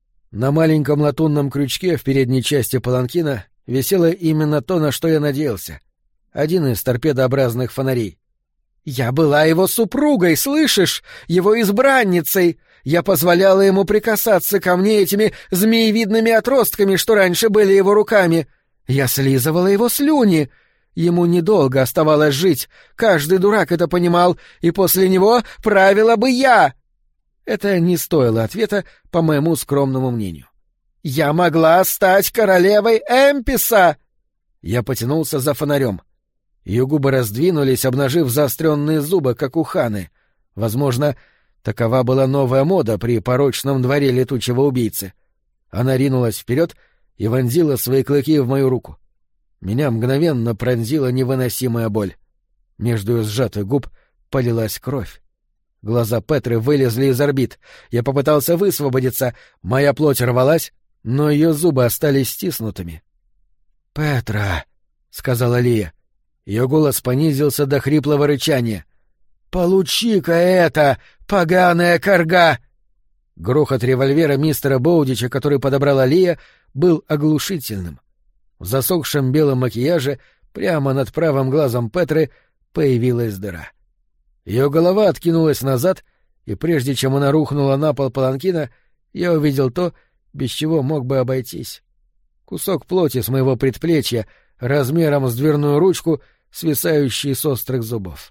На маленьком латунном крючке в передней части паланкина висело именно то, на что я надеялся. Один из торпедообразных фонарей. «Я была его супругой, слышишь? Его избранницей! Я позволяла ему прикасаться ко мне этими змеевидными отростками, что раньше были его руками. Я слизывала его слюни. Ему недолго оставалось жить, каждый дурак это понимал, и после него правила бы я!» Это не стоило ответа, по моему скромному мнению. «Я могла стать королевой Эмписа!» Я потянулся за фонарем. Ее губы раздвинулись, обнажив заостренные зубы, как у Ханы. Возможно, такова была новая мода при порочном дворе летучего убийцы. Она ринулась вперед и вонзила свои клыки в мою руку. Меня мгновенно пронзила невыносимая боль. Между ее сжатых губ полилась кровь. Глаза Петры вылезли из орбит. Я попытался высвободиться, моя плоть рвалась, но ее зубы остались стиснутыми. «Петра», — сказала Лия. Ее голос понизился до хриплого рычания. «Получи-ка это, поганая корга!» Грохот револьвера мистера Боудича, который подобрала Лия, был оглушительным. В засохшем белом макияже прямо над правым глазом Петры появилась дыра. Ее голова откинулась назад, и прежде чем она рухнула на пол паланкина, я увидел то, без чего мог бы обойтись. Кусок плоти с моего предплечья, размером с дверную ручку, свисающий с острых зубов.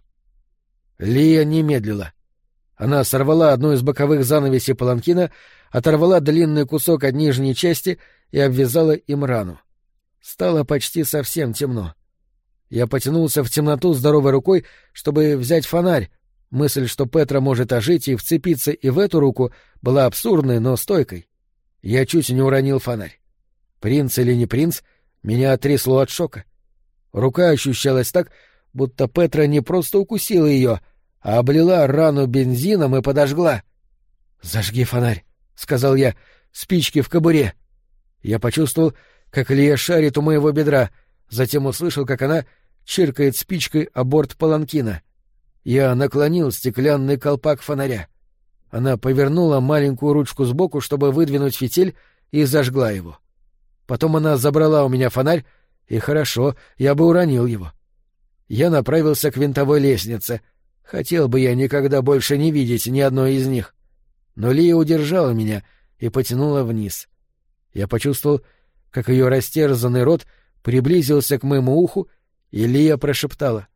Лия не медлила. Она сорвала одну из боковых занавесей паланкина, оторвала длинный кусок от нижней части и обвязала им рану. Стало почти совсем темно. Я потянулся в темноту здоровой рукой, чтобы взять фонарь. Мысль, что Петра может ожить и вцепиться и в эту руку, была абсурдной, но стойкой. Я чуть не уронил фонарь. Принц или не принц, меня трясло от шока. Рука ощущалась так, будто Петра не просто укусила ее, а облила рану бензином и подожгла. «Зажги фонарь», — сказал я, — «спички в кобуре». Я почувствовал, как Лия шарит у моего бедра, затем услышал, как она чиркает спичкой о борт паланкина. Я наклонил стеклянный колпак фонаря. Она повернула маленькую ручку сбоку, чтобы выдвинуть фитиль, и зажгла его. Потом она забрала у меня фонарь, и хорошо, я бы уронил его. Я направился к винтовой лестнице. Хотел бы я никогда больше не видеть ни одной из них. Но Лия удержала меня и потянула вниз. Я почувствовал, как ее растерзанный рот приблизился к моему уху, и Лия прошептала: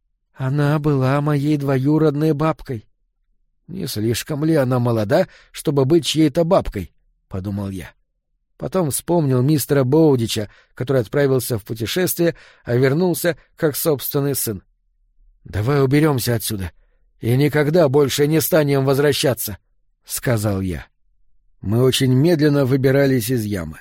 «Она была моей двоюродной бабкой». «Не слишком ли она молода, чтобы быть чьей-то бабкой?» — подумал я. Потом вспомнил мистера Боудича, который отправился в путешествие, а вернулся как собственный сын. «Давай уберемся отсюда и никогда больше не станем возвращаться», — сказал я. Мы очень медленно выбирались из ямы.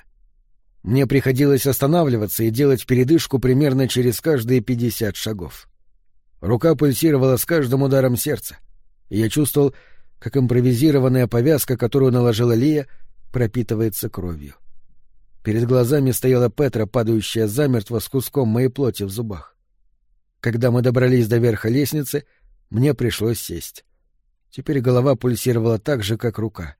Мне приходилось останавливаться и делать передышку примерно через каждые пятьдесят шагов. Рука пульсировала с каждым ударом сердца, и я чувствовал, как импровизированная повязка, которую наложила Лия, пропитывается кровью. Перед глазами стояла Петра, падающая замертво с куском моей плоти в зубах. Когда мы добрались до верха лестницы, мне пришлось сесть. Теперь голова пульсировала так же, как рука.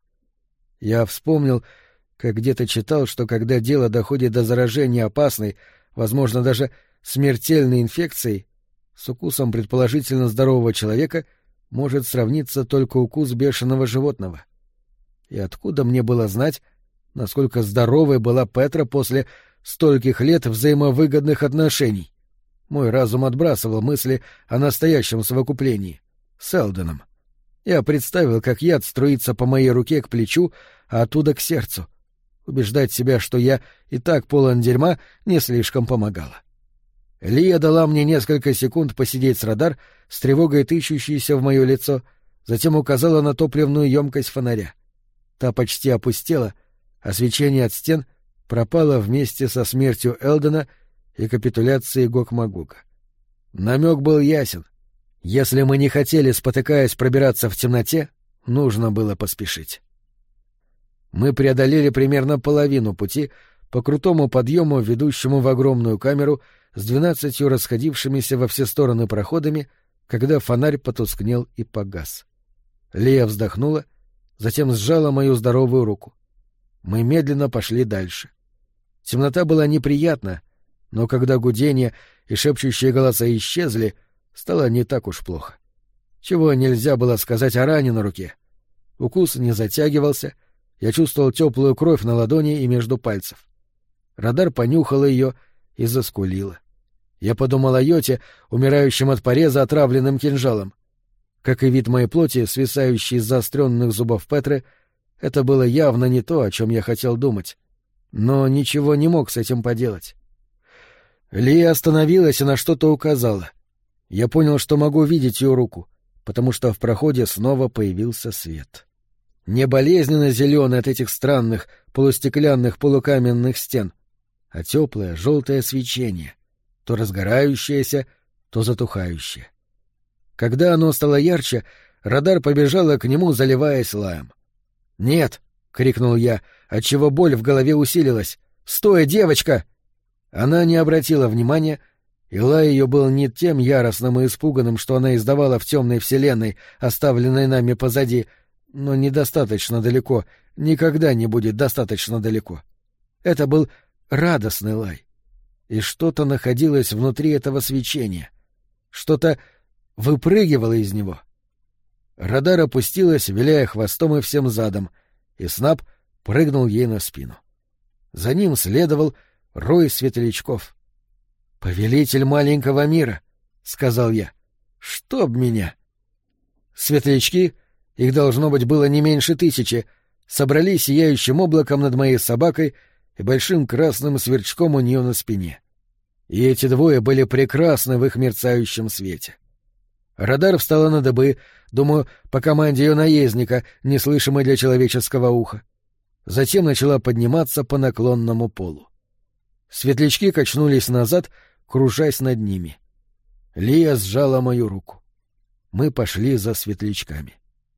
Я вспомнил, как где-то читал, что когда дело доходит до заражения опасной, возможно, даже смертельной инфекцией, с укусом предположительно здорового человека может сравниться только укус бешеного животного. И откуда мне было знать, насколько здоровой была Петра после стольких лет взаимовыгодных отношений? Мой разум отбрасывал мысли о настоящем совокуплении с Элденом. Я представил, как яд струится по моей руке к плечу, а оттуда к сердцу. Убеждать себя, что я и так полон дерьма, не слишком помогало. Лия дала мне несколько секунд посидеть с радар, с тревогой тычущейся в мое лицо, затем указала на топливную емкость фонаря. Та почти опустела, а свечение от стен пропала вместе со смертью Элдена и капитуляцией Гог-Магога. Намек был ясен. Если мы не хотели, спотыкаясь, пробираться в темноте, нужно было поспешить. Мы преодолели примерно половину пути по крутому подъему, ведущему в огромную камеру с двенадцатью расходившимися во все стороны проходами, когда фонарь потускнел и погас. Лия вздохнула, затем сжала мою здоровую руку. Мы медленно пошли дальше. Темнота была неприятна, но когда гудение и шепчущие голоса исчезли, стало не так уж плохо. Чего нельзя было сказать о ране на руке. Укус не затягивался, я чувствовал теплую кровь на ладони и между пальцев. Радар понюхала ее и заскулила. Я подумал о Йоте, умирающем от пореза отравленным кинжалом. Как и вид моей плоти, свисающей из заостренных зубов Петры, это было явно не то, о чем я хотел думать. Но ничего не мог с этим поделать. Лия остановилась и на что-то указала. Я понял, что могу видеть ее руку, потому что в проходе снова появился свет. Не болезненно зеленый от этих странных полустеклянных полукаменных стен, а теплое желтое свечение, то разгорающееся, то затухающее. Когда оно стало ярче, Радар побежала к нему, заливаясь лаем. «Нет!» — крикнул я, отчего боль в голове усилилась. «Стой, девочка!» Она не обратила внимания, и лай ее был не тем яростным и испуганным, что она издавала в темной вселенной, оставленной нами позади, но недостаточно далеко, никогда не будет достаточно далеко. Это был радостный лай. И что-то находилось внутри этого свечения. Что-то выпрыгивало из него. Радар опустилась, виляя хвостом и всем задом, и Снап прыгнул ей на спину. За ним следовал рой светлячков. «Повелитель маленького мира», — сказал я, — «чтоб меня». Светлячки, их должно быть было не меньше тысячи, собрались сияющим облаком над моей собакой и большим красным сверчком у нее на спине. И эти двое были прекрасны в их мерцающем свете. Радар встала на дыбы, думаю, по команде ее наездника, неслышимой для человеческого уха. Затем начала подниматься по наклонному полу. Светлячки качнулись назад, кружась над ними. Лия сжала мою руку. Мы пошли за светлячками.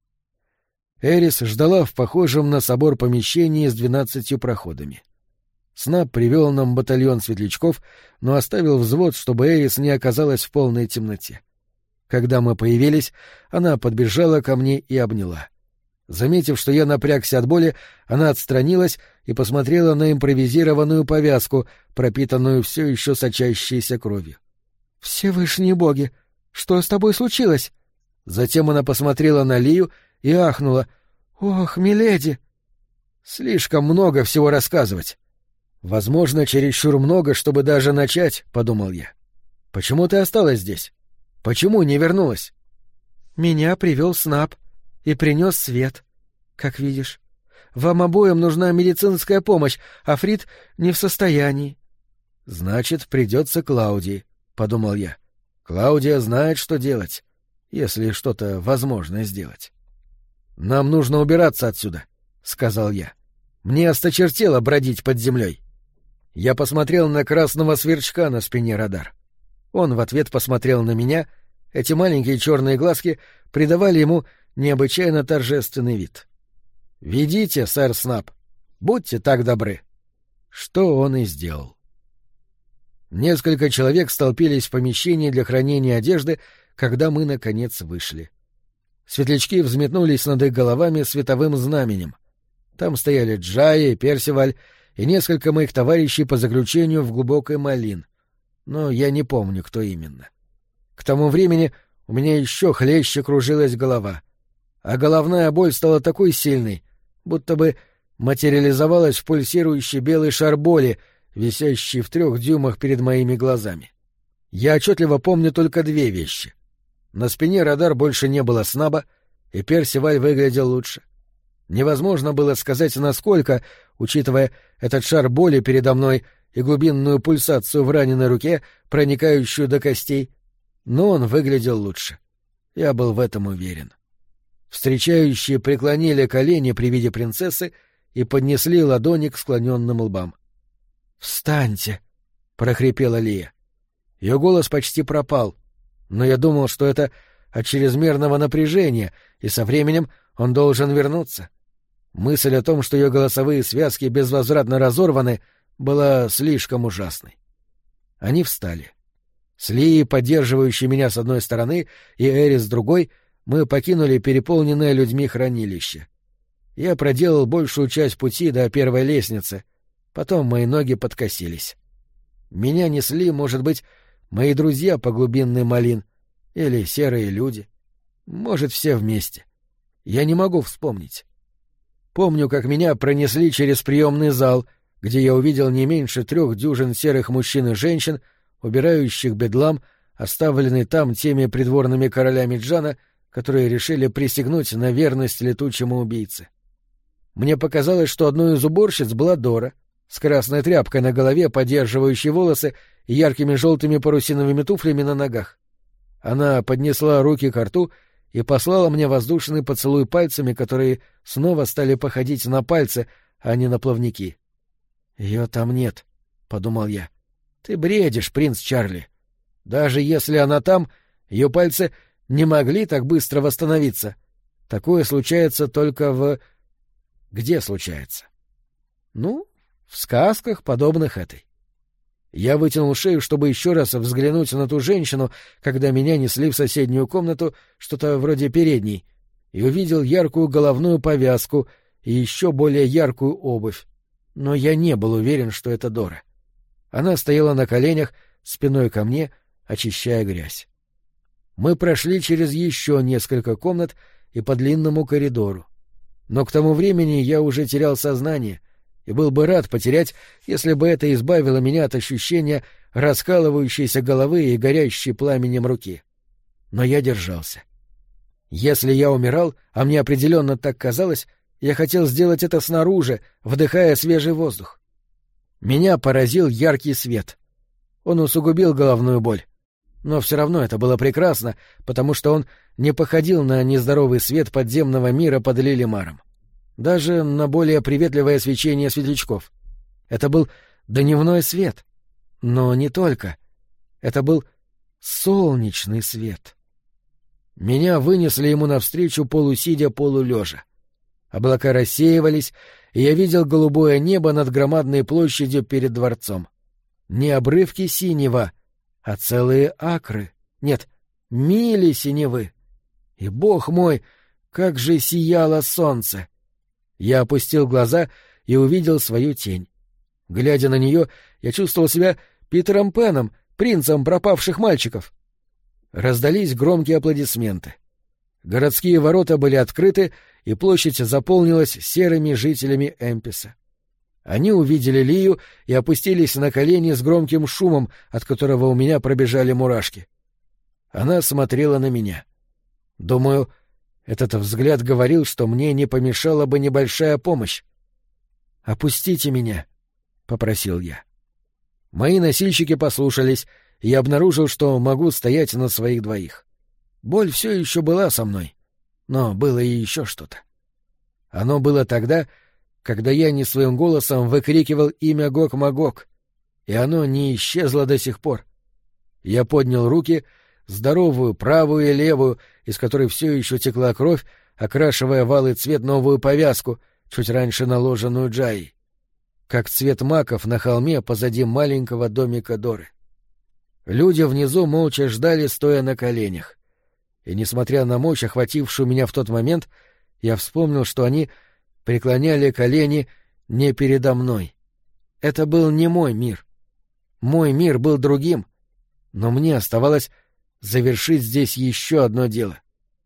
Эрис ждала в похожем на собор помещении с двенадцатью проходами. Снап привел нам батальон светлячков, но оставил взвод, чтобы Эрис не оказалась в полной темноте. Когда мы появились, она подбежала ко мне и обняла. Заметив, что я напрягся от боли, она отстранилась и посмотрела на импровизированную повязку, пропитанную все еще сочащейся кровью. — Всевышние боги! Что с тобой случилось? Затем она посмотрела на Лию и ахнула. — Ох, миледи! Слишком много всего рассказывать. Возможно, чересчур много, чтобы даже начать, — подумал я. — Почему ты осталась здесь? Почему не вернулась? — Меня привел Снап и принес свет, как видишь. Вам обоим нужна медицинская помощь, а Фрид не в состоянии. — Значит, придется Клаудии, — подумал я. Клаудия знает, что делать, если что-то возможно сделать. — Нам нужно убираться отсюда, — сказал я. Мне осточертело бродить под землей. Я посмотрел на красного сверчка на спине Радар. Он в ответ посмотрел на меня, эти маленькие черные глазки придавали ему необычайно торжественный вид. «Ведите, сэр Снап, будьте так добры». Что он и сделал. Несколько человек столпились в помещении для хранения одежды, когда мы, наконец, вышли. Светлячки взметнулись над их головами световым знаменем. Там стояли Джая и Персиваль и несколько моих товарищей по заключению в глубокой Малин, но я не помню, кто именно. К тому времени у меня еще хлеще кружилась голова, а головная боль стала такой сильной, будто бы материализовалась в пульсирующий белый шар боли, висящий в трех дюймах перед моими глазами. Я отчетливо помню только две вещи. На спине Радар больше не было Снаба, и Персиваль выглядел лучше. Невозможно было сказать, насколько, учитывая этот шар боли передо мной и глубинную пульсацию в раненой руке, проникающую до костей, но он выглядел лучше. Я был в этом уверен. Встречающие преклонили колени при виде принцессы и поднесли ладони к склоненным лбам. «Встаньте!» — прохрипела Лия. Ее голос почти пропал, но я думал, что это от чрезмерного напряжения, и со временем он должен вернуться. Мысль о том, что ее голосовые связки безвозвратно разорваны, была слишком ужасной. Они встали. С Лией, поддерживающей меня с одной стороны, и Эри с другой, мы покинули переполненное людьми хранилище. Я проделал большую часть пути до первой лестницы, потом мои ноги подкосились. Меня несли, может быть, мои друзья по глубинной малин или серые люди. Может, все вместе. Я не могу вспомнить. Помню, как меня пронесли через приемный зал, где я увидел не меньше трех дюжин серых мужчин и женщин, убирающих бедлам, оставленный там теми придворными королями Джана, которые решили присягнуть на верность летучему убийце. Мне показалось, что одной из уборщиц была Дора, с красной тряпкой на голове, поддерживающей волосы, и яркими желтыми парусиновыми туфлями на ногах. Она поднесла руки ко рту и послала мне воздушный поцелуй пальцами, которые снова стали походить на пальцы, а не на плавники. «Ее там нет», — подумал я. «Ты бредишь, принц Чарли. Даже если она там, ее пальцы не могли так быстро восстановиться. Такое случается только в... Где случается? Ну, в сказках, подобных этой. Я вытянул шею, чтобы еще раз взглянуть на ту женщину, когда меня несли в соседнюю комнату, что-то вроде передней, и увидел яркую головную повязку и еще более яркую обувь. Но я не был уверен, что это Дора. Она стояла на коленях, спиной ко мне, очищая грязь. Мы прошли через еще несколько комнат и по длинному коридору. Но к тому времени я уже терял сознание и был бы рад потерять, если бы это избавило меня от ощущения раскалывающейся головы и горящей пламенем руки. Но я держался. Если я умирал, а мне определенно так казалось, я хотел сделать это снаружи, вдыхая свежий воздух. Меня поразил яркий свет. Он усугубил головную боль. Но все равно это было прекрасно, потому что он не походил на нездоровый свет подземного мира под Лилимаром. Даже на более приветливое свечение светлячков. Это был дневной свет. Но не только. Это был солнечный свет. Меня вынесли ему навстречу полусидя, полулежа. Облака рассеивались, и я видел голубое небо над громадной площадью перед дворцом. Не обрывки синего, а целые акры. Нет, мили синевы. И, бог мой, как же сияло солнце! Я опустил глаза и увидел свою тень. Глядя на нее, я чувствовал себя Питером Пеном, принцем пропавших мальчиков. Раздались громкие аплодисменты. Городские ворота были открыты, и площадь заполнилась серыми жителями Эмписа. Они увидели Лию и опустились на колени с громким шумом, от которого у меня пробежали мурашки. Она смотрела на меня. Думаю, этот взгляд говорил, что мне не помешала бы небольшая помощь. «Опустите меня», — попросил я. Мои носильщики послушались, и я обнаружил, что могу стоять на своих двоих. Боль все еще была со мной, но было и еще что-то. Оно было тогда, когда я не своим голосом выкрикивал имя Гог-Магог, и оно не исчезло до сих пор. Я поднял руки, здоровую правую и левую, из которой все еще текла кровь, окрашивая в алый цвет новую повязку, чуть раньше наложенную Джаей, как цвет маков на холме позади маленького домика Доры. Люди внизу молча ждали, стоя на коленях. И, несмотря на мощь, охватившую меня в тот момент, я вспомнил, что они преклоняли колени не передо мной. Это был не мой мир. Мой мир был другим, но мне оставалось завершить здесь еще одно дело.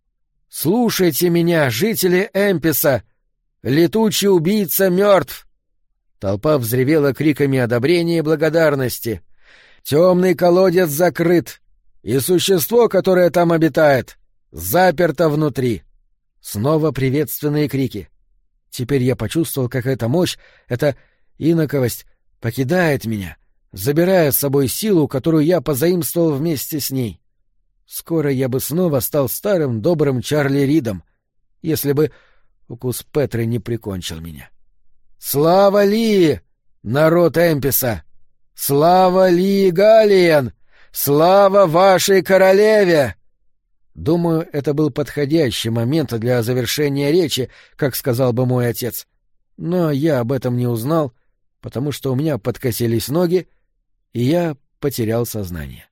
«Слушайте меня, жители Эмписа! Летучий убийца мертв!» Толпа взревела криками одобрения и благодарности. «Темный колодец закрыт, и существо, которое там обитает, заперто внутри!» Снова приветственные крики. Теперь я почувствовал, как эта мощь, эта инаковость покидает меня, забирая с собой силу, которую я позаимствовал вместе с ней. Скоро я бы снова стал старым добрым Чарли Ридом, если бы укус Петры не прикончил меня. «Слава Лии, народ Эмписа!» «Слава Ли Галиен! Слава вашей королеве!» Думаю, это был подходящий момент для завершения речи, как сказал бы мой отец. Но я об этом не узнал, потому что у меня подкосились ноги, и я потерял сознание.